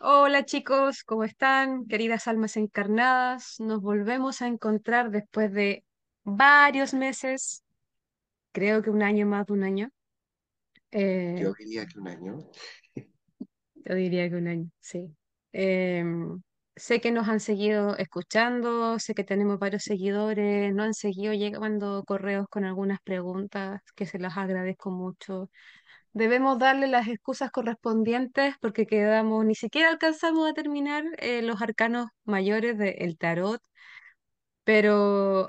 Hola chicos, ¿cómo están? Queridas almas encarnadas, nos volvemos a encontrar después de varios meses, creo que un año, más de un año. Yo Eh, diría que un año. yo diría que un año, sí. Em, Sé que nos han seguido escuchando, sé que tenemos varios seguidores, nos han seguido llegando correos con algunas preguntas que se las agradezco mucho. Debemos darle las excusas correspondientes porque quedamos, ni siquiera alcanzamos a terminar los arcanos mayores del tarot, pero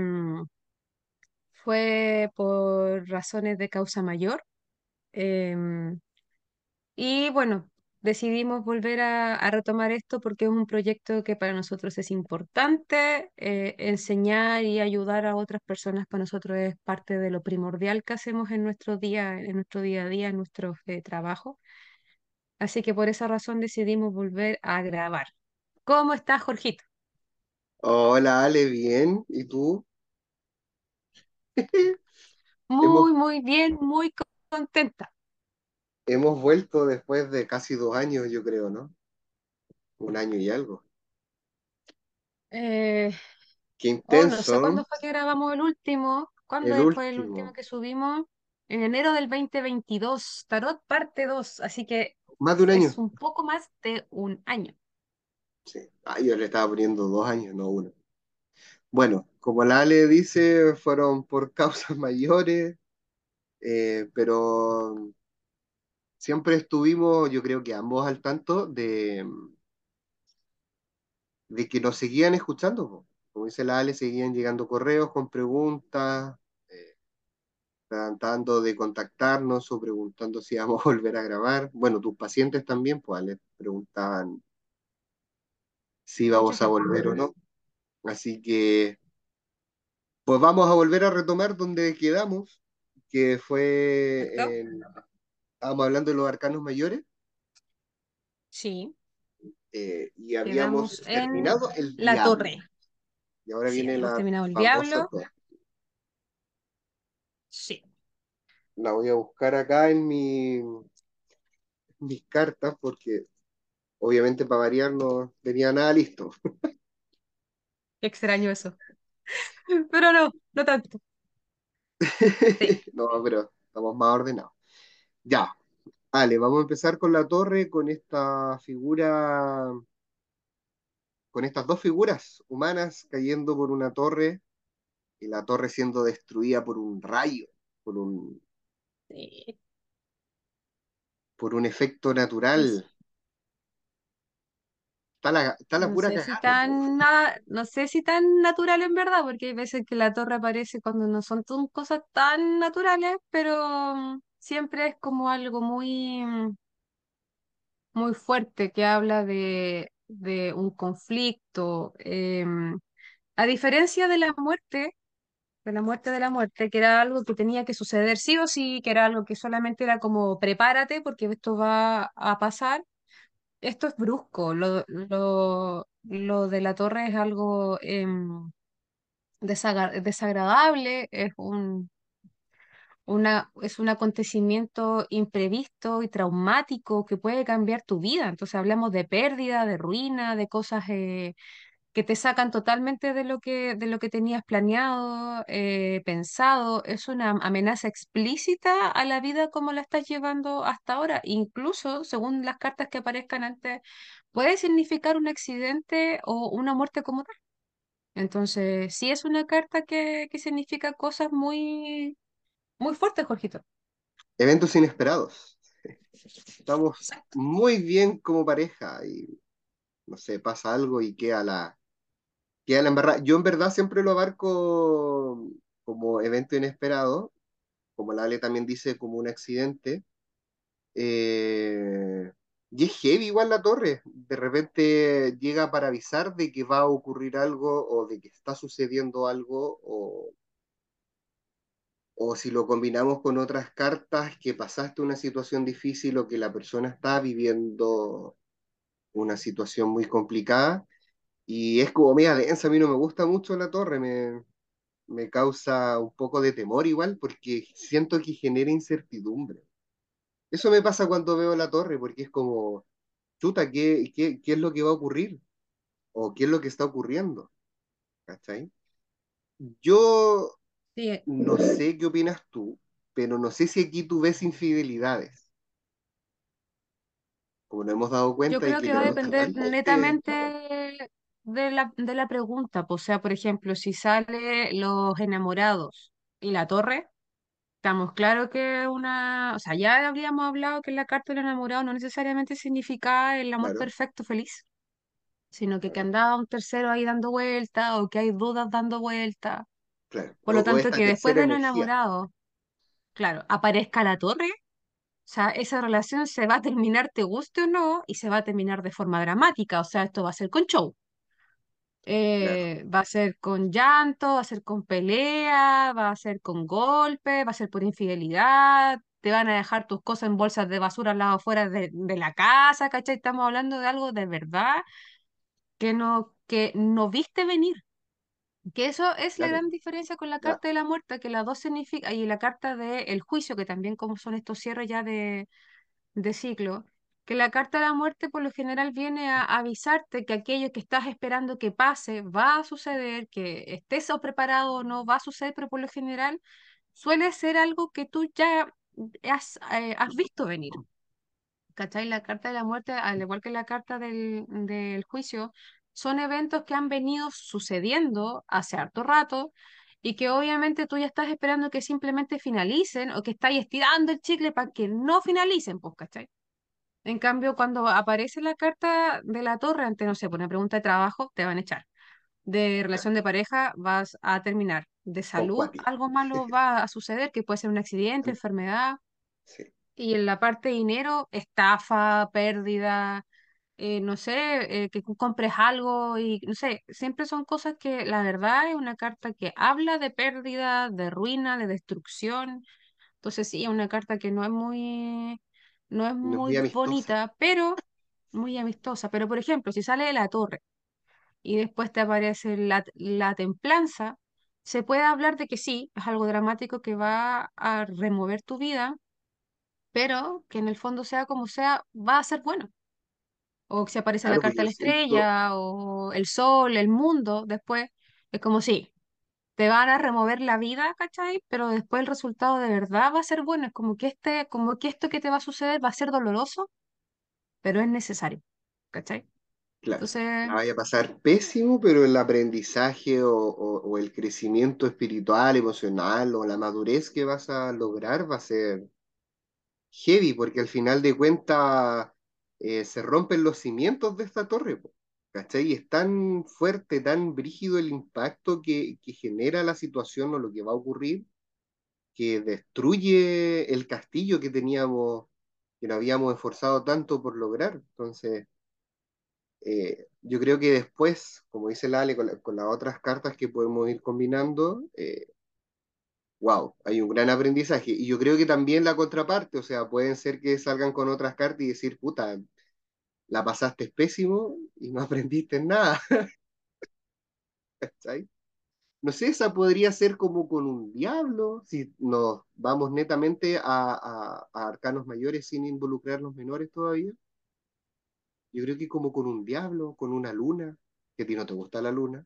fue por razones de causa mayor. em, y bueno, decidimos volver a retomar esto porque es un proyecto que para nosotros es importante. Enseñar y ayudar a otras personas para nosotros es parte de lo primordial que hacemos en nuestro día a día, en nuestro trabajo. Así que por esa razón decidimos volver a grabar. ¿Cómo estás, Jorgito? Hola, Ale, bien. ¿Y tú? Hemos, Muy, muy bien, muy contenta. hemos vuelto después de casi 2 años, yo creo, ¿no? Un año y algo. Eh, Qué no sé intenso. cuándo fue que grabamos el último. ¿Cuándo El fue el último último. que subimos? En enero del 2022, Tarot parte 2. Así que Más de un año. es un poco más de un año. Sí. Ah, yo le estaba poniendo 2 años, no uno. Bueno, como la Ale dice, fueron por causas mayores, pero siempre estuvimos, yo creo que ambos al tanto de que nos seguían escuchando, po. Como dice la Ale, seguían llegando correos con preguntas, eh, tratando de contactarnos o preguntando si íbamos a volver a grabar. Bueno, tus pacientes también, pues Ale, preguntaban si Mucha íbamos a gente. volver o no. Así que, pues vamos a volver a retomar donde quedamos, que ¿Cierto? fue estábamos hablando de los arcanos mayores, Sí. y habíamos Quedamos en terminado el la diablo. torre. Y ahora Sí, viene habíamos la terminado el famosa diablo. torre. Sí. La voy a buscar acá en mis cartas porque obviamente para variar no tenía nada listo. Extraño eso. Pero no, no tanto. Sí. No, pero estamos más ordenados. Ya, vale, vamos a empezar con la torre, con esta figura, con estas dos figuras humanas cayendo por una torre y la torre siendo destruida por un rayo, por un, Sí. por un efecto No sé, natural. Está la no pura sé si cagada, po. tan nada, no sé si tan natural en verdad, porque hay veces que la torre aparece cuando no son cosas tan naturales, pero siempre es como algo muy, muy fuerte que habla de un conflicto. A diferencia de la muerte de la muerte, que era algo que tenía que suceder sí o sí, que era algo que solamente era como prepárate porque esto va a pasar. Esto es brusco, lo de la torre es algo desagradable, es un acontecimiento imprevisto y traumático que puede cambiar tu vida. Entonces hablamos de pérdida, de ruina, de cosas que te sacan totalmente de lo que tenías planeado, pensado. Es una amenaza explícita a la vida como la estás llevando hasta ahora. Incluso, según las cartas que aparezcan antes, puede significar un accidente o una muerte como tal. Entonces, sí es una carta que significa cosas muy, muy fuertes, Jorgito. Eventos inesperados. Estamos Exacto. muy bien como pareja y no sé, pasa algo y queda la embarrada. Yo en verdad siempre lo abarco como evento inesperado, como la Ale también dice, como un accidente. Eh, y es heavy igual la torre. De repente llega para avisar de que va a ocurrir algo o de que está sucediendo algo o si lo combinamos con otras cartas, que pasaste una situación difícil o que la persona está viviendo una situación muy complicada. Y es como media densa, a mí no me gusta mucho la torre, me causa un poco de temor igual porque siento que genera incertidumbre. Eso me pasa cuando veo la torre, porque es como, chuta, ¿qué es lo que va a ocurrir? ¿O qué es lo que está ocurriendo? ¿Cachai? Yo Sí, no sé qué opinas tú, pero no sé si aquí tú ves infidelidades. Como nos hemos dado yo cuenta y creo que que va a depender literalmente, netamente de la pregunta. Pues, o sea, por ejemplo, si sale Los Enamorados y La Torre, estamos claro que una, o sea, ya habríamos hablado que la carta del enamorado no necesariamente significa el amor claro, perfecto, feliz, sino que claro, andaba un tercero ahí dando vueltas o que hay dudas dando vueltas. claro. Por lo O tanto, esta que después tercera de lo energía, enamorado, claro, aparezca la torre, o sea, esa relación se va a terminar, te guste o no, y se va a terminar de forma dramática, o sea, esto va a ser con show. claro. Va a ser con llanto, va a ser con pelea, va a ser con golpe, va a ser por infidelidad, te van a dejar tus cosas en bolsas de basura al lado afuera de la casa, ¿cachai? Estamos hablando de algo de verdad que no viste venir. Que eso es la Claro. gran diferencia con la La- carta de la muerte, que las dos significa, y la carta del juicio, que también como son estos cierres ya de ciclo, que la carta de la muerte por lo general viene a avisarte que aquello que estás esperando que pase va a suceder, que estés o preparado o no va a suceder, pero por lo general suele ser algo que tú ya has visto venir. ¿Cachai? La carta de la muerte, al igual que la carta del juicio, son eventos que han venido sucediendo hace harto rato y que obviamente tú ya estás esperando que simplemente finalicen o que estás estirando el chicle para que no finalicen, pues, ¿cachai? En cambio, cuando aparece la carta de la torre ante, no sé, por una pregunta de trabajo, te van a echar. De relación de pareja, vas a terminar. De con salud, Cuati. algo malo va a suceder, que puede ser un accidente, enfermedad. Sí, Y en la parte de dinero, estafa, pérdida, no sé, que tú compres algo y no sé, siempre son cosas que la verdad es una carta que habla de pérdida, de ruina, de destrucción. Entonces sí, es una carta que no es no es muy muy amistosa. bonita, pero muy amistosa. Pero por ejemplo, si sale de la torre y después te aparece la templanza, se puede hablar de que sí, es algo dramático que va a remover tu vida, pero que en el fondo sea como sea, va a ser bueno. O si aparece la Claro, pues carta de yo la siento, estrella, o el sol, el mundo, después es como sí, te van a remover la vida, ¿cachai? Pero después el resultado de verdad va a ser bueno. Es como que como que esto que te va a suceder va a ser doloroso, pero es necesario, ¿cachai? claro, Entonces, la vaya a pasar pésimo, pero el aprendizaje o el crecimiento espiritual, emocional o la madurez que vas a lograr va a ser heavy, porque al final de cuentas se rompen los cimientos de esta torre, po, ¿cachai? Y es tan fuerte, tan brígido el impacto que genera la situación o lo que va a ocurrir, que destruye el castillo que teníamos, que nos habíamos esforzado tanto por lograr. Entonces, yo creo que después, como dice Lale, con las otras cartas que podemos ir combinando, wow, hay un gran aprendizaje. Y yo creo que también la contraparte, o sea, pueden ser que salgan con otras cartas y decir, puta, la pasaste pésimo y no aprendiste nada, ¿cachai? No sé, esa podría ser como con un diablo, si nos vamos netamente a arcanos mayores sin involucrar los menores todavía. Yo creo que como con un diablo, con una luna, que a ti no te gusta la luna.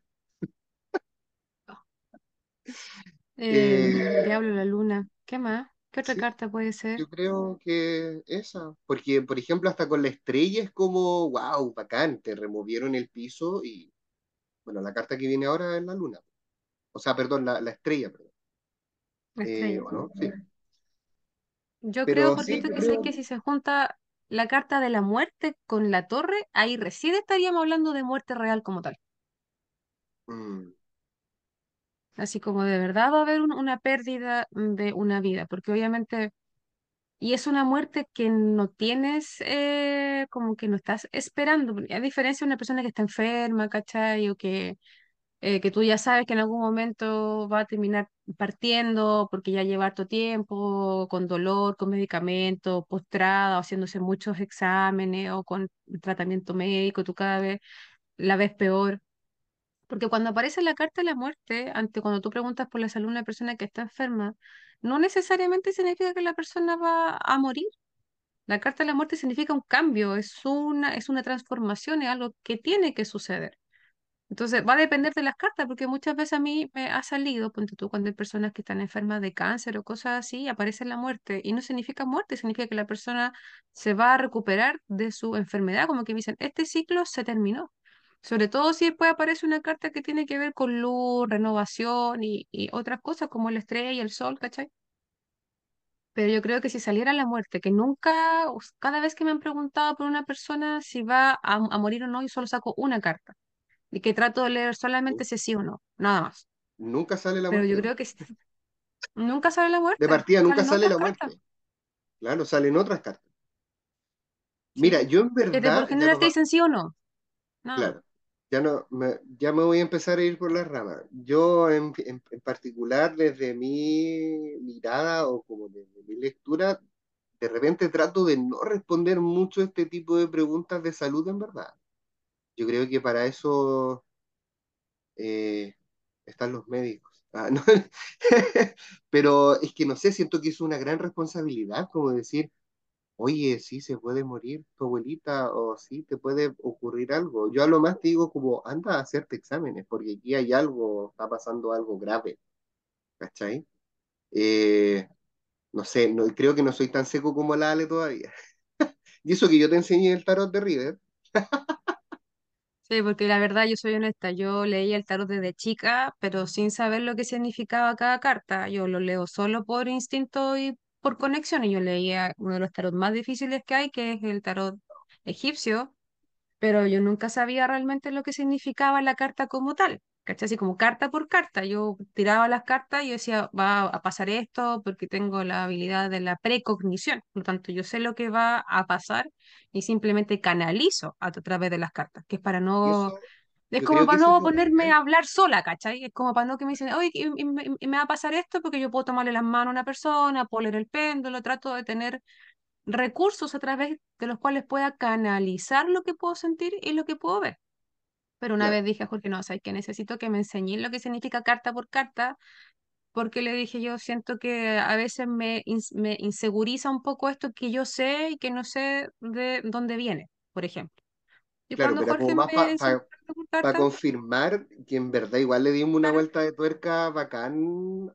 el Eh, diablo, la luna, ¿qué más? ¿Qué otra sí, carta puede ser? yo creo que esa, porque por ejemplo hasta con la estrella es como, wow, bacán, te removieron el piso y, bueno, la carta que viene ahora es la luna, o sea, perdón, la estrella, perdón. La estrella. ¿O no? Sí. Yo creo, Pero porque sí, esto que sé que si se junta la carta de la muerte con la torre, ahí recién estaríamos hablando de muerte real como tal. mm, Así como de verdad va a haber una pérdida de una vida, porque obviamente, y es una muerte que no tienes, como que no estás esperando, porque a diferencia de una persona que está enferma, ¿cachai? O que tú ya sabes que en algún momento va a terminar partiendo porque ya lleva harto tiempo, con dolor, con medicamento, postrada, o haciéndose muchos exámenes o con tratamiento médico, tú cada vez la ves peor. Porque cuando aparece la carta de la muerte, ante cuando tú preguntas por la salud de una persona que está enferma, no necesariamente significa que la persona va a morir. La carta de la muerte significa un cambio, es una transformación, es algo que tiene que suceder. Entonces, va a depender de las cartas, porque muchas veces a mí me ha salido, ponte tú, cuando hay personas que están enfermas de cáncer o cosas así, aparece la muerte. Y no significa muerte, significa que la persona se va a recuperar de su enfermedad, como que me dicen, este ciclo se terminó. Sobre todo si después aparece una carta que tiene que ver con luz, renovación y otras cosas como la estrella y el sol, ¿cachai? Pero yo creo que si saliera la muerte, que nunca, cada vez que me han preguntado por una persona si va a morir o no, yo solo saco una carta y que trato de leer solamente ese sí o no, nada más. Nunca sale la Pero yo muerte. creo que nunca sale la De muerte, partida nunca salen sale otras la cartas. muerte. Claro, salen otras cartas. Mira, Sí. yo en Que por verdad, ya general no te va, dicen sí o no, nada más. claro, ya me voy a empezar a ir por las ramas. Yo en particular, desde mi mirada o como desde mi lectura, de repente trato de no responder mucho este tipo de preguntas de salud en verdad. Yo creo que para eso eh, están los médicos. Ah, no. Pero es que no sé, siento que es una gran responsabilidad, como decir, oye, sí se puede morir tu abuelita o sí te puede ocurrir algo. Yo a lo más te digo como, anda a hacerte exámenes, porque aquí hay algo, está pasando algo grave, ¿cachai? Eh, no sé, no, creo que no soy tan seco como la Ale todavía. Y eso que yo te enseñé el tarot de River, Sí, porque la verdad yo soy honesta, yo leí el tarot desde chica, pero sin saber lo que significaba cada carta. Yo lo leo solo por instinto y por conexión, y yo leía uno de los tarot más difíciles que hay, que es el tarot egipcio, pero yo nunca sabía realmente lo que significaba la carta como tal, ¿cachai? Así como carta por carta, yo tiraba las cartas y yo decía, va a pasar esto porque tengo la habilidad de la precognición, por lo tanto yo sé lo que va a pasar y simplemente canalizo a través de las cartas, que es para y no, eso, es yo como creo que para eso es no lo ponerme bacán. a hablar sola, ¿cachai? Es como para no que me dicen, oye, y me va a pasar esto porque yo puedo tomarle las manos a una persona, puedo leer el péndulo, trato de tener recursos a través de los cuales pueda canalizar lo que puedo sentir y lo que puedo ver. Pero una Claro. vez dije a Jorge, no, sabes que necesito que me enseñes lo que significa carta por carta, porque le dije, yo siento que a veces me inseguriza un poco esto que yo sé y que no sé de dónde viene, por ejemplo. Y Claro, cuando pero como Jorge más me enseñó carta por para carta, confirmar que en verdad igual le dimos una claro, vuelta de tuerca bacán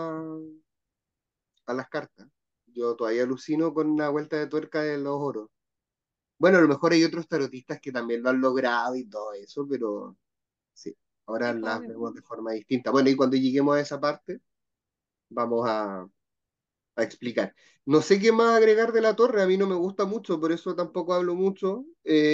a las cartas. Yo todavía alucino con una vuelta de tuerca de los oros. Bueno, a lo mejor hay otros tarotistas que también lo han logrado y todo eso, pero sí, ahora sí, pues, las obvio. vemos de forma distinta. Bueno, y cuando lleguemos a esa parte, vamos a explicar. No sé qué más agregar de la torre, a mí no me gusta mucho, por eso tampoco hablo mucho.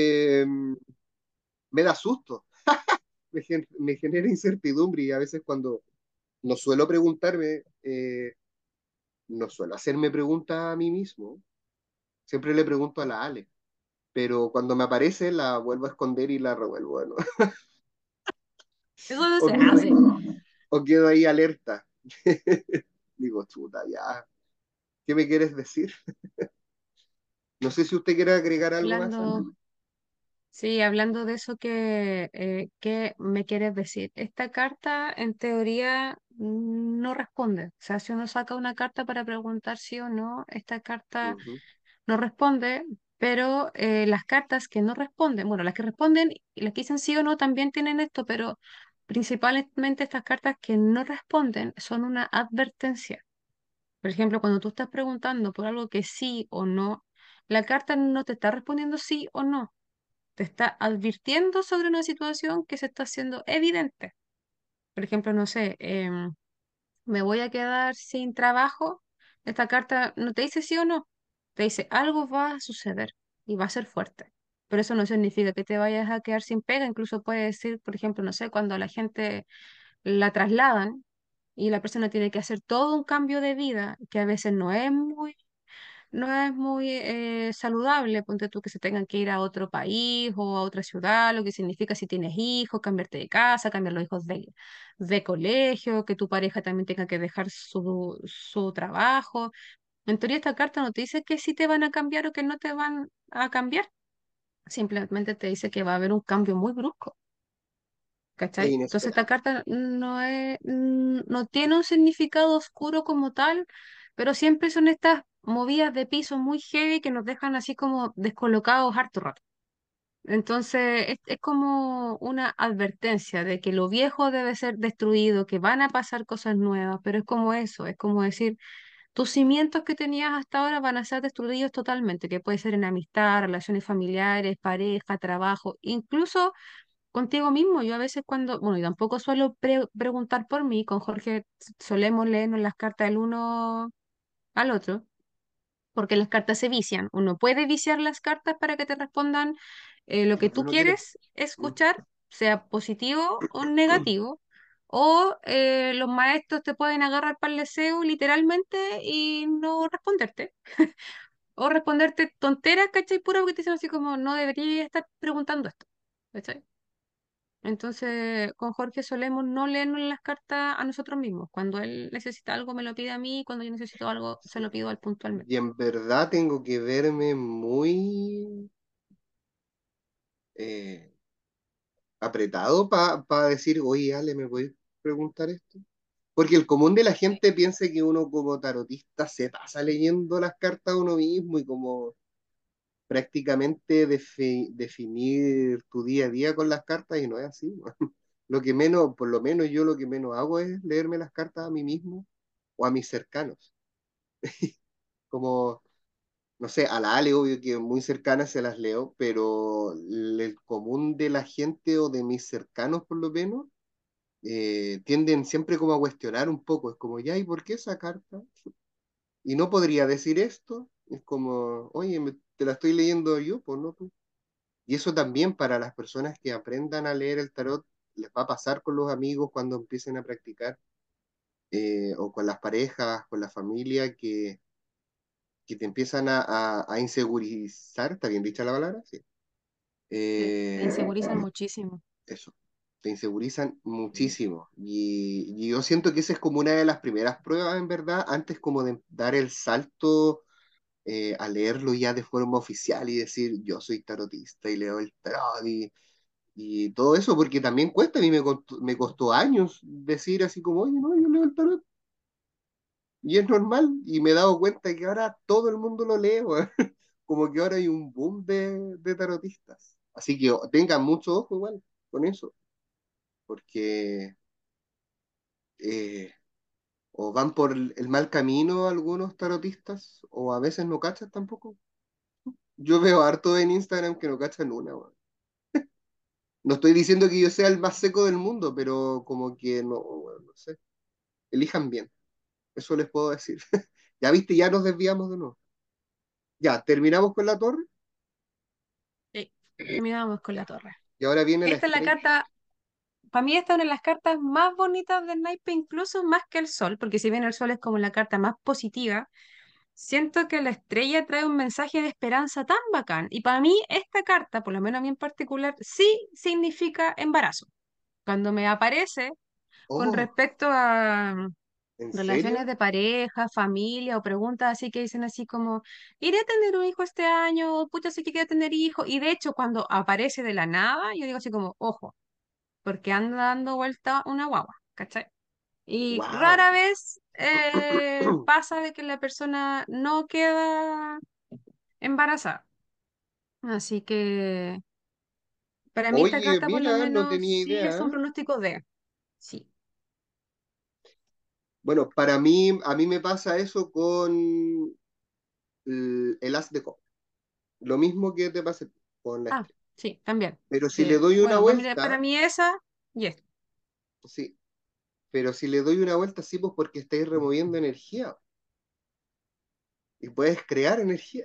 Me da susto, me genera incertidumbre y a veces cuando no suelo preguntarme, no suelo hacerme preguntas a mí mismo, siempre le pregunto a la Ale, pero cuando me aparece la vuelvo a esconder y la revuelvo, ¿no? Eso no O se quedo ahí, hace. o quedo ahí alerta. Digo, chuta, ya, ¿qué me quieres decir? No sé si usted quiere agregar algo más, Ale. Hablando, sí, hablando de eso ¿qué me quieres decir? Esta carta en teoría no responde. O sea, si uno saca una carta para preguntar sí o no, esta carta Ujú. no responde, pero las cartas que no responden, bueno, las que responden y las que dicen sí o no también tienen esto, pero principalmente estas cartas que no responden son una advertencia. Por ejemplo, cuando tú estás preguntando por algo que sí o no, la carta no te está respondiendo sí o no, te está advirtiendo sobre una situación que se está haciendo evidente. Por ejemplo, no sé, me voy a quedar sin trabajo. Esta carta no te dice sí o no, te dice algo va a suceder y va a ser fuerte. Pero eso no significa que te vayas a quedar sin pega. Incluso puede decir, por ejemplo, no sé, cuando a la gente la trasladan y la persona tiene que hacer todo un cambio de vida que a veces no es muy saludable, ponte tú que se tengan que ir a otro país o a otra ciudad, lo que significa si tienes hijos, cambiarte de casa, cambiar los hijos de colegio, que tu pareja también tenga que dejar su trabajo. En teoría esta carta no te dice que sí te van a cambiar o que no te van a cambiar, simplemente te dice que va a haber un cambio muy brusco. Es ¿Cachai? Entonces esta inesperado. carta no tiene un significado oscuro como tal, pero siempre son estas movidas de piso muy heavy que nos dejan así como descolocados harto rato. Entonces, es como una advertencia de que lo viejo debe ser destruido, que van a pasar cosas nuevas, pero es como eso, es como decir, tus cimientos que tenías hasta ahora van a ser destruidos totalmente, que puede ser en amistad, relaciones familiares, pareja, trabajo, incluso contigo mismo. Yo a veces cuando, bueno, y tampoco suelo preguntar por mí, con Jorge solemos leernos las cartas del uno al otro, porque las cartas se vician. Uno puede viciar las cartas para que te respondan lo que lo que tú uno quiere. quieres Mm. escuchar, sea positivo o negativo. O los maestros te pueden agarrar para el deseo literalmente y no responderte. O responderte tonteras, ¿cachai? Pura porque te dicen así como, no debería estar preguntando esto. ¿Cachai? Entonces, con Jorge solemos no leernos las cartas a nosotros mismos. Cuando él necesita algo, me lo pide a mí. Cuando yo necesito algo, se Sí. lo pido a él puntualmente. Y en verdad tengo que verme muy eh, apretado para decir, oye, Ale, ¿me puedes preguntar esto? Porque el común de la gente piensa que uno como tarotista se pasa leyendo las cartas a uno mismo y como prácticamente definir tu día a día con las cartas y no es así. Lo que menos, por lo menos yo lo que menos hago es leerme las cartas a mí mismo o a mis cercanos. Como, no sé, a la Ale, obvio que muy cercana se las leo, pero el común de la gente o de mis cercanos, por lo menos, tienden siempre como a cuestionar un poco. Es como, ya, ¿y por qué esa carta? Y no podría decir esto. Es como, oye, te la estoy leyendo yo, pues no tú. Y eso también para las personas que aprendan a leer el tarot, les va a pasar con los amigos cuando empiecen a practicar, o con las parejas, con la familia, que te empiezan a insegurizar, ¿está bien dicha la palabra? Sí. Te Eh, insegurizan muchísimo. Eso, te insegurizan muchísimo. Y yo siento que esa es como una de las primeras pruebas, en verdad, antes como de dar el salto a leerlo ya de forma oficial y decir, yo soy tarotista y leo el tarot y todo eso, porque también cuesta, a mí me costó años decir así como, oye, no, yo leo el tarot. Y es normal, y me he dado cuenta que ahora todo el mundo lo lee, weón. Como que ahora hay un boom de tarotistas. Así que tengan mucho ojo igual con eso, porque eh, o van por el mal camino algunos tarotistas, o a veces no cachan tampoco. Yo veo harto en Instagram que no cachan una, weón. No estoy diciendo que yo sea el más seco del mundo, pero como que no, weón, no sé. Elijan bien, eso les puedo decir. Ya viste, ya nos desviamos de nuevo. Ya, terminamos con la torre Sí, terminamos con la torre. y ahora viene la Esta es la estrella. carta, para mí esta es una de las cartas más bonitas del naipe, incluso más que el sol, porque si bien el sol es como la carta más positiva, siento que la estrella trae un mensaje de esperanza tan bacán. Y para mí esta carta, por lo menos a mí en particular, sí significa embarazo. Cuando me aparece con Oh, respecto a ¿en relaciones serio? de pareja, familia o preguntas así que dicen así como, ¿iré a tener un hijo este año? Pucha, sí que quiero tener hijo. Y de hecho, cuando aparece de la nada, yo digo así como, ojo, porque anda dando vuelta una guagua, ¿cachai? Y Wow. rara vez pasa de que la persona no queda embarazada. Así que para mí esta Oye, carta por lo mira, no menos tenía sí es un idea. pronóstico de, sí. Bueno, para mí, a mí me pasa eso con el as de copa. Lo mismo que te pasa a ti con la Ah, estrella. sí, también. Pero si le Que, doy una bueno, para vuelta, mí esa, y esto. sí, pero si le doy una vuelta, sí, pues porque estáis removiendo energía y puedes crear energía.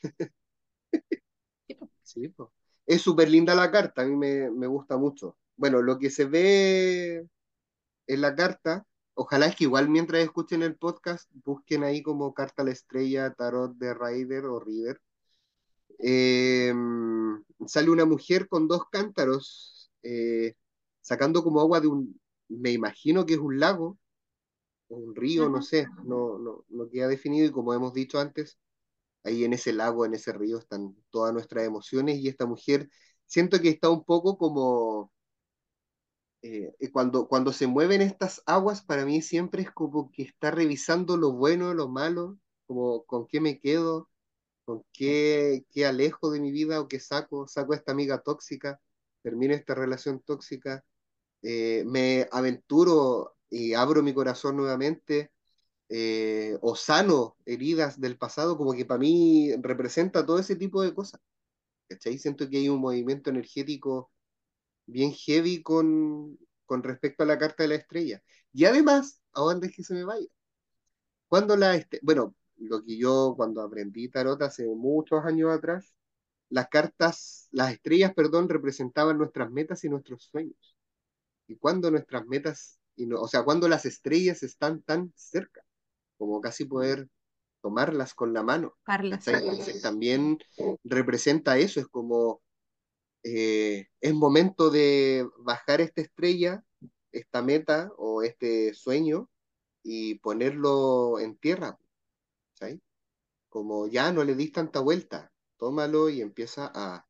Sí, pues. Es súper linda la carta, a mí me gusta mucho. Bueno, lo que se ve en la carta, ojalá es que igual mientras escuchen el podcast, busquen ahí como carta a la estrella, tarot de Rider o River. Eh, Sale una mujer con dos cántaros, sacando como agua de me imagino que es un lago o un río, no Ujú. sé, no queda definido y como hemos dicho antes, ahí en ese lago, en ese río están todas nuestras emociones y esta mujer siento que está un poco como cuando se mueven estas aguas, para mí siempre es como que está revisando lo bueno, lo malo, como con qué me quedo, con qué alejo de mi vida o qué saco a esta amiga tóxica, termino esta relación tóxica, me aventuro y abro mi corazón nuevamente, o sano heridas del pasado, como que para mí representa todo ese tipo de cosas. ¿Cachai? Siento que hay un movimiento energético bien heavy con respecto a la carta de la estrella. Y además, ahora antes que se me vaya, bueno, lo que yo cuando aprendí tarot hace muchos años atrás, las estrellas, perdón, representaban nuestras metas y nuestros sueños. Y cuando nuestras metas, o sea, cuando las estrellas están tan cerca, como casi poder tomarlas con la mano, Carla, ¿cachai? sí. Entonces también representa eso, es como, es momento de bajar esta estrella, esta meta o este sueño y ponerlo en tierra, ¿cachai? Como ya no le dis tanta vuelta, tómalo y empieza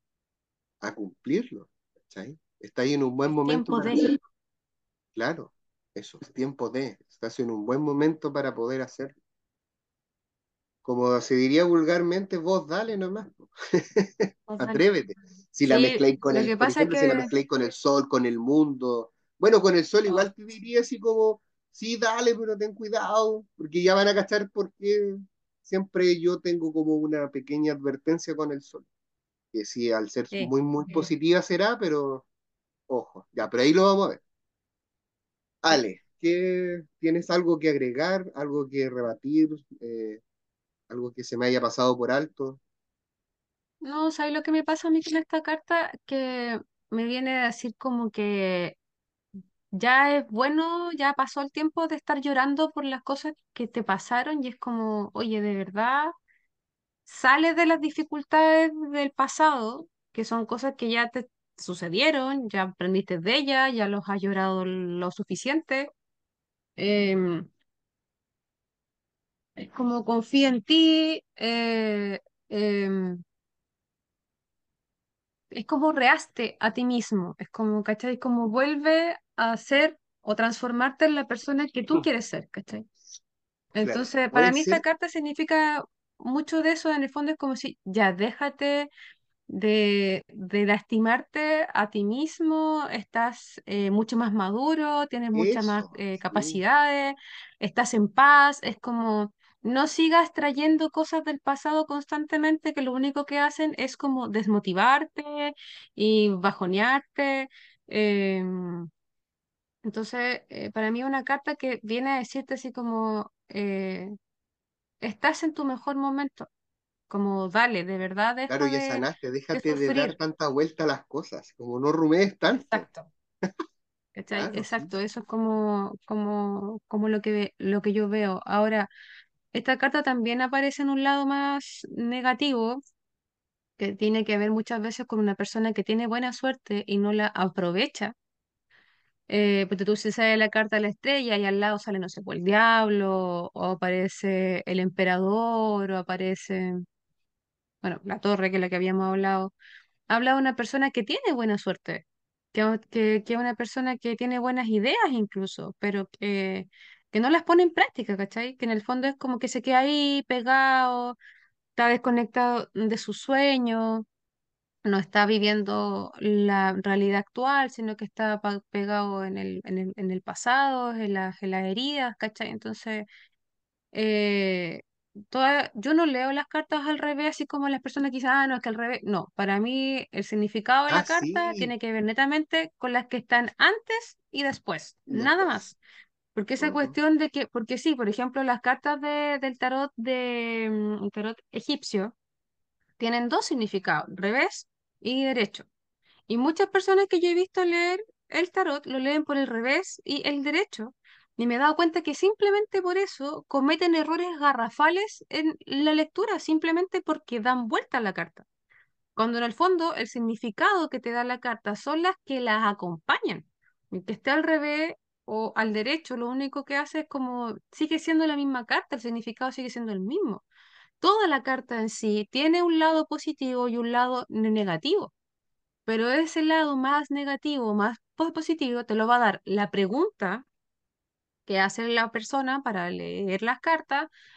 a cumplirlo, ¿cachai? Está ahí en un buen Es momento tiempo para de. hacerlo, claro, eso, es tiempo de, estás en un buen momento para poder hacerlo. Como se diría vulgarmente, vos dale nomás, po. Pues dale. Atrévete. Si la Sí, mezcláis con lo el, que por pasa es ejemplo, si la que mezcláis con el sol, con el mundo, bueno, con el sol oh, igual te diría así como, sí, dale, pero ten cuidado, porque ya van a cachar porque siempre yo tengo como una pequeña advertencia con el sol, que sí, al ser sí. muy, muy positiva será, pero ojo, ya, pero ahí lo vamos a ver. Sí. Ale, ¿tienes algo que agregar, algo que rebatir, algo que se me haya pasado por alto? No, ¿sabes lo que me pasa a mí con esta carta? Que me viene a decir como que ya es bueno, ya pasó el tiempo de estar llorando por las cosas que te pasaron y es como, oye, de verdad, sales de las dificultades del pasado, que son cosas que ya te sucedieron, ya aprendiste de ellas, ya los has llorado lo suficiente. em, es como confía en ti, em, es como reaste a ti mismo, es como, ¿cachai? Como vuelve a ser o transformarte en la persona que tú quieres ser, ¿cachai? Claro, Entonces, para puede mí esta ser carta significa mucho de eso, en el fondo es como si ya déjate de lastimarte a ti mismo, estás mucho más maduro, tienes muchas más eso, sí, capacidades, estás en paz, es como no sigas trayendo cosas del pasado constantemente que lo único que hacen es como desmotivarte y bajonearte. em, entonces, para mí una carta que viene a decirte así como, estás en tu mejor momento, como dale, de verdad claro, deja ya sanaste, de déjate de dar sufrir. tanta vuelta a las cosas, como no rumees tanto. Exacto. ¿Cachai? Claro, sí, Exacto, eso es como lo que yo veo. Ahora, esta carta también aparece en un lado más negativo, que tiene que ver muchas veces con una persona que tiene buena suerte y no la aprovecha. Porque tú se sale la carta de la estrella y al lado sale, no sé, pues, el diablo, o aparece el emperador, o aparece, bueno, la torre, que es la que habíamos hablado. Habla de una persona que tiene buena suerte, que es una persona que tiene buenas ideas incluso, pero que no las pone en práctica, ¿cachai? Que en el fondo es como que se queda ahí pegado, está desconectado de su sueño, no está viviendo la realidad actual, sino que está pegado en el pasado, en las heridas, ¿cachai? Entonces, eh, yo no leo las cartas al revés, así como las personas que dicen, ah, no, es que al revés. No, para mí el significado de ah, la carta sí, tiene que ver netamente con las que están antes y después, y nada después. más. Porque esa Ujú. cuestión de que, porque sí, por ejemplo, las cartas del tarot el tarot egipcio tienen dos significados, revés y derecho. Y muchas personas que yo he visto leer el tarot lo leen por el revés y el derecho. Y me he dado cuenta que simplemente por eso cometen errores garrafales en la lectura, simplemente porque dan vuelta a la carta. Cuando en el fondo el significado que te da la carta son las que las acompañan. El que esté al revés o al derecho, lo único que hace es como sigue siendo la misma carta, el significado sigue siendo el mismo. Toda la carta en sí tiene un lado positivo y un lado negativo, pero ese lado más negativo, más positivo, te lo va a dar la pregunta que hace la persona para leer las cartas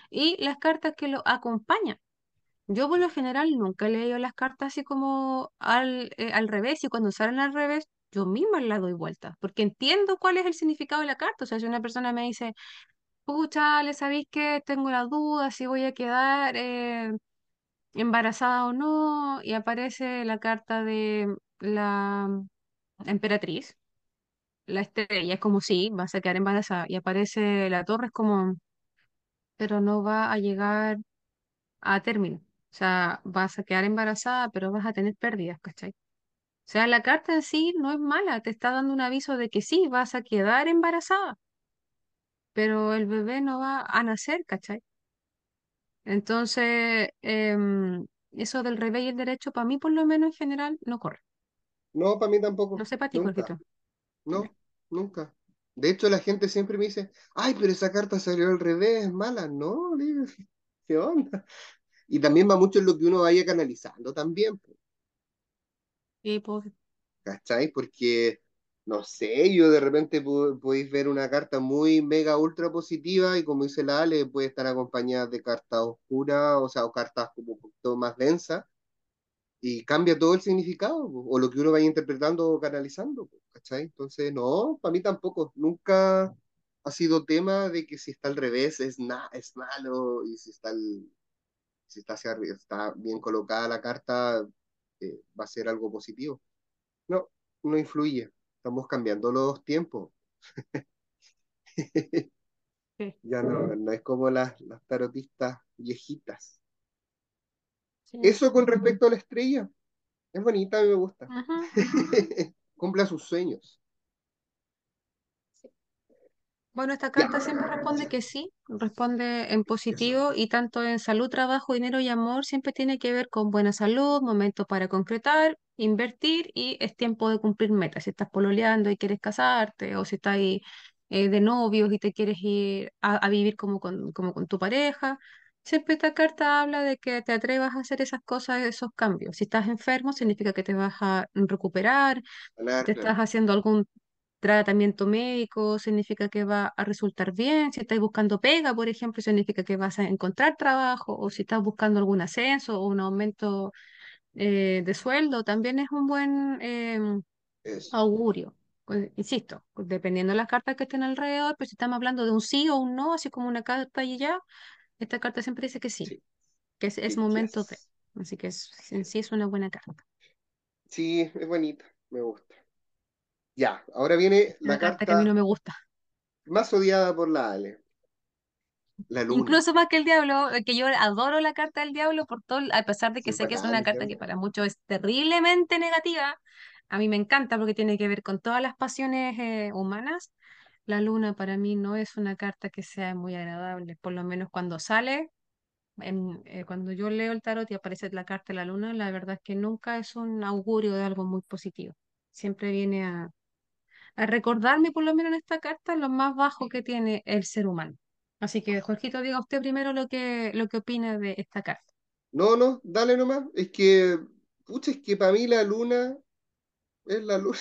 y las cartas que lo acompañan. Yo por lo general nunca he leído las cartas así como al revés, y cuando salen al revés, yo misma las doy vuelta, porque entiendo cuál es el significado de la carta. O sea, si una persona me dice, pucha, ¿le sabéis que tengo la duda si voy a quedar embarazada o no? Y aparece la carta de la emperatriz, la estrella, es como sí, vas a quedar embarazada. Y aparece la torre, es como, pero no va a llegar a término. O sea, vas a quedar embarazada, pero vas a tener pérdidas, ¿cachai? O sea, la carta en sí no es mala, te está dando un aviso de que sí, vas a quedar embarazada, pero el bebé no va a nacer, ¿cachai? Entonces, eso del revés y el derecho, para mí por lo menos en general, no corre. No, para mí No tampoco, sé para ti, nunca, Jorgito. Ya. no, nunca. De hecho, la gente siempre me dice, ay, pero esa carta salió al revés, es mala. No, digo, ¿qué onda? Y también va mucho en lo que uno vaya canalizando también, po, Y pues, ¿cachai? Porque, no sé, yo de repente podéis ver una carta muy mega ultra positiva y como dice la Ale, puede estar acompañada de cartas oscuras, o sea, o cartas como un poquito más densas, y cambia todo el significado, po, o lo que uno vaya interpretando o canalizando, po, ¿cachai? Entonces, no, para mí tampoco, nunca ha sido tema de que si está al revés es malo, y si está, está bien colocada la carta, va a ser algo positivo. No, no influye. Estamos cambiando los tiempos. sí, Ya no, no es como las tarotistas viejitas. sí. Eso con respecto a la estrella. Es bonita, a mí me gusta. Ujú. Cumpla sus sueños. Bueno, esta Ya. carta siempre responde que sí, responde en positivo, y tanto en salud, trabajo, dinero y amor siempre tiene que ver con buena salud, momentos para concretar, invertir, y es tiempo de cumplir metas. Si estás pololeando y quieres casarte, o si estás ahí, de novios y te quieres ir a vivir como con tu pareja, siempre esta carta habla de que te atrevas a hacer esas cosas, esos cambios. Si estás enfermo, significa que te vas a recuperar. Si Ganar, te claro. estás haciendo algún tratamiento médico, significa que va a resultar bien. Si estás buscando pega, por ejemplo, significa que vas a encontrar trabajo. O si estás buscando algún ascenso o un aumento de sueldo, también es un buen Eso. augurio. Insisto, dependiendo de las cartas que estén alrededor, pero si estamos hablando de un sí o un no, así como una carta y ya, esta carta siempre dice que sí, Sí. que es momento de. Yes. Así que en sí es una buena carta. Sí, es bonita. Me gusta. Ya, ahora viene la Una carta que a mí no carta me gusta. más odiada por la Ale. La luna. Incluso más que el diablo, que yo adoro la carta del diablo por todo, a pesar de que Sí, sé que es bacán una el carta que diablo. para muchos es terriblemente negativa, a mí me encanta porque tiene que ver con todas las pasiones humanas. La luna para mí no es una carta que sea muy agradable, por lo menos cuando sale, cuando yo leo el tarot y aparece la carta de la luna, la verdad es que nunca es un augurio de algo muy positivo. Siempre viene a recordarme, por lo menos en esta carta, lo más bajo que tiene el ser humano. Así que, Jorgito, diga usted primero lo que opina de esta carta. No, no, dale nomás. Es que, pucha, es que para mí la luna es la luna.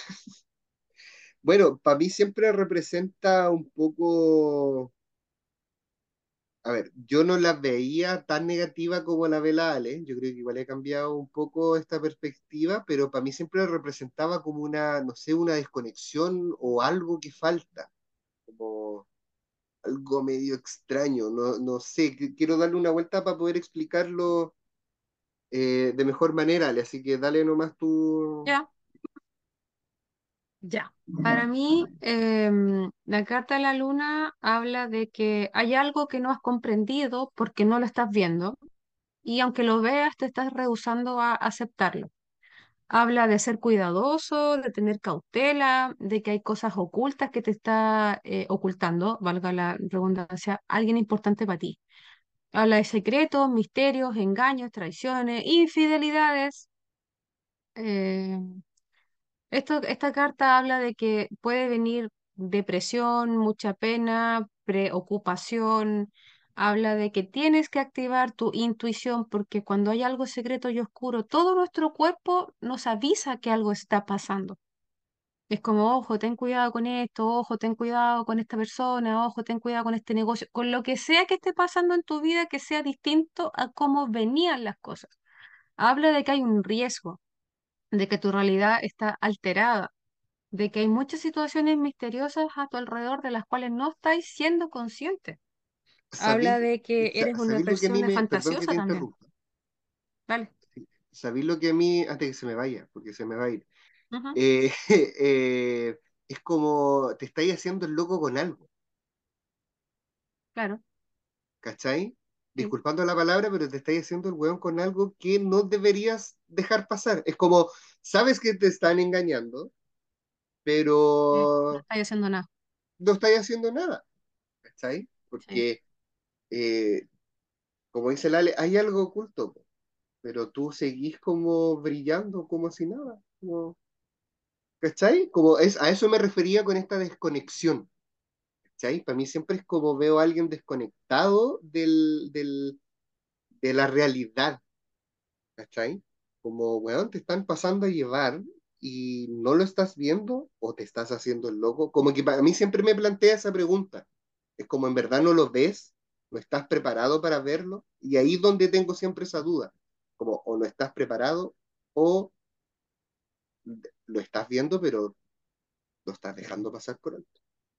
Bueno, para mí siempre representa un poco, a ver, yo no la veía tan negativa como la ve la Ale, yo creo que igual he cambiado un poco esta perspectiva, pero para mí siempre representaba como una, no sé, una desconexión o algo que falta, como algo medio extraño, no, no sé, quiero darle una vuelta para poder explicarlo de mejor manera, Ale, así que dale nomás tú. Ya, ya. Para mí, la carta de la luna habla de que hay algo que no has comprendido porque no lo estás viendo, y aunque lo veas, te estás rehusando a aceptarlo. Habla de ser cuidadoso, de tener cautela, de que hay cosas ocultas que te está ocultando, valga la redundancia, alguien importante para ti. Habla de secretos, misterios, engaños, traiciones, infidelidades. Eh, esta carta habla de que puede venir depresión, mucha pena, preocupación. Habla de que tienes que activar tu intuición, porque cuando hay algo secreto y oscuro, todo nuestro cuerpo nos avisa que algo está pasando. Es como, ojo, ten cuidado con esto, ojo, ten cuidado con esta persona, ojo, ten cuidado con este negocio, con lo que sea que esté pasando en tu vida que sea distinto a cómo venían las cosas. Habla de que hay un riesgo, de que tu realidad está alterada, de que hay muchas situaciones misteriosas a tu alrededor de las cuales no estáis siendo conscientes. Habla ¿Sabéis, de que eres una sabéis lo que a mí persona perdón que fantasiosa te también. interrumpa, Vale. sabéis lo que a mí, antes que se me vaya, porque se me va a ir, Ujú, eh, es como te estáis haciendo el loco con algo, claro, ¿cachai? sí. Disculpando la palabra, pero te estáis haciendo el weón con algo que no deberías dejar pasar. Es como, sabes que te están engañando, No pero estáis haciendo nada. no estáis haciendo nada, ¿cachai? Sí. Porque, eh, como dice Lale, hay algo oculto, po, pero tú seguís como brillando como si nada, como, ¿cachai? Como es, a eso me refería con esta desconexión, ¿cachai? Para mí siempre es como veo a alguien desconectado de la realidad, ¿cachai? Como, weón, te están pasando a llevar y no lo estás viendo o te estás haciendo el loco. Como que para mí siempre me plantea esa pregunta. Es como en verdad no lo ves, no estás preparado para verlo y ahí es donde tengo siempre esa duda. Como o no estás preparado o lo estás viendo pero lo estás dejando pasar por alto.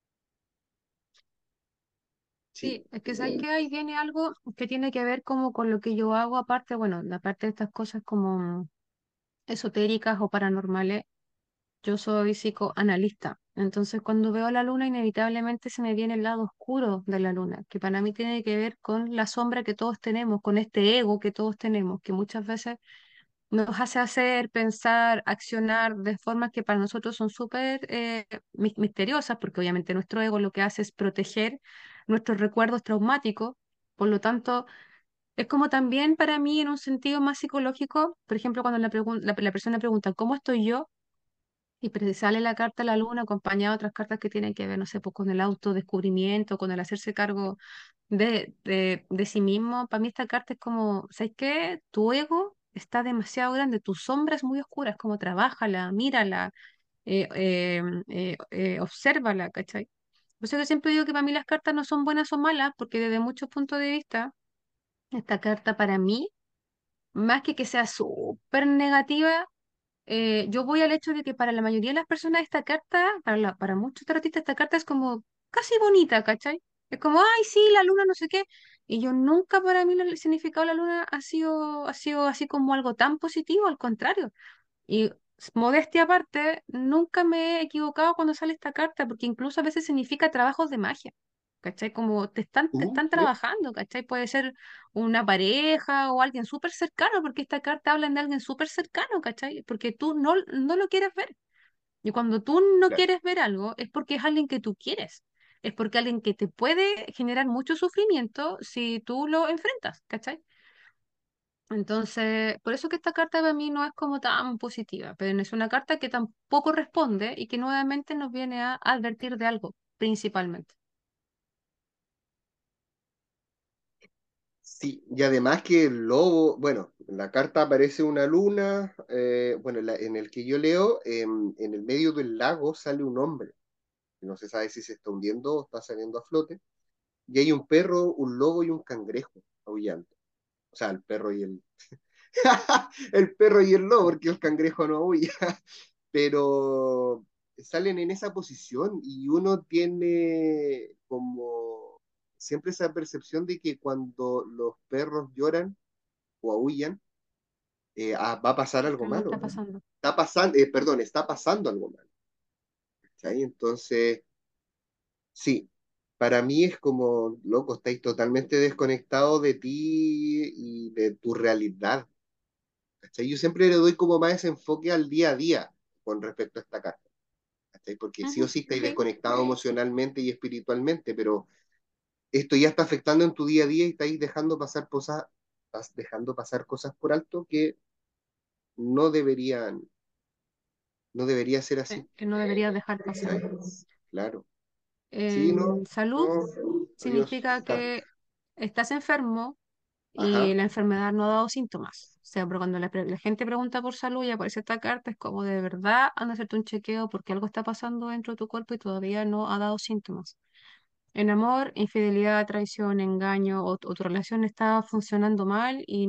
Sí. Sí, es que sabes que ahí viene algo que tiene que ver como con lo que yo hago aparte, bueno, aparte de estas cosas como esotéricas o paranormales, yo soy psicoanalista. Entonces, cuando veo la luna, inevitablemente se me viene el lado oscuro de la luna, que para mí tiene que ver con la sombra que todos tenemos, con este ego que todos tenemos, que muchas veces nos hace hacer, pensar, accionar de formas que para nosotros son súper misteriosas, porque obviamente nuestro ego lo que hace es proteger nuestros recuerdos traumáticos. Por lo tanto, es como también para mí en un sentido más psicológico, por ejemplo, cuando la persona pregunta, ¿cómo estoy yo? Y sale la carta a la luna acompañada de otras cartas que tienen que ver, no sé, pues con el autodescubrimiento, con el hacerse cargo de sí mismo. Para mí esta carta es como, ¿sabes qué? Tu ego está demasiado grande, tu sombra es muy oscura, es como trabájala, mírala, obsérvala, ¿cachai? Por eso que siempre digo que para mí las cartas no son buenas o malas, porque desde muchos puntos de vista, esta carta para mí, más que sea súper negativa, yo voy al hecho de que para la mayoría de las personas esta carta, para muchos tarotistas esta carta es como casi bonita, ¿cachai? Es como, ay, sí, la luna, no sé qué. Y yo nunca para mí el significado de la luna ha sido así como algo tan positivo, al contrario. Y modestia aparte, nunca me he equivocado cuando sale esta carta, porque incluso a veces significa trabajos de magia, ¿cachai? Como te están ¿Ves? trabajando, ¿cachai? Puede ser una pareja o alguien súper cercano, porque esta carta habla de alguien súper cercano, ¿cachai? Porque tú no lo quieres ver. Y cuando tú no Claro. quieres ver algo, es porque es alguien que tú quieres. Es porque alguien que te puede generar mucho sufrimiento si tú lo enfrentas, ¿cachai? Entonces, por eso que esta carta para mí no es como tan positiva, pero es una carta que tampoco responde y que nuevamente nos viene a advertir de algo, principalmente. Sí, y además que el lobo, bueno, en la carta aparece una luna, bueno, en el que yo leo, en el medio del lago sale un hombre, no se sabe si se está hundiendo o está saliendo a flote, y hay un perro, un lobo y un cangrejo aullando. O sea, el perro y el... el perro y el lobo, porque el cangrejo no aulla, pero salen en esa posición y uno tiene como siempre esa percepción de que cuando los perros lloran, o aúllan, va a pasar algo Algo malo. está pasando. Está pasando, perdón, está pasando algo malo. ¿Cachai? Entonces, sí, para mí es como, loco, estáis totalmente desconectados de ti y de tu realidad. ¿Cachai? Yo siempre le doy como más ese enfoque al día a día con respecto a esta carta. ¿Cachai? Porque sí o Ujú, sí estáis sí, desconectados emocionalmente y espiritualmente, pero esto ya está afectando en tu día a día y estáis dejando pasar cosas, estás dejando pasar cosas por alto que no deberían, no debería ser así. que no deberías dejar pasar. ¿Cachai? Claro. Sí, no, Salud no. Adiós, significa Carlos. que estás enfermo y Ajá. la enfermedad no ha dado síntomas. sea, pero cuando la gente pregunta por salud y aparece esta carta, es como de verdad, anda a hacerte un chequeo porque algo está pasando dentro de tu cuerpo y todavía no ha dado síntomas. En amor, infidelidad, traición, engaño o tu relación está funcionando mal y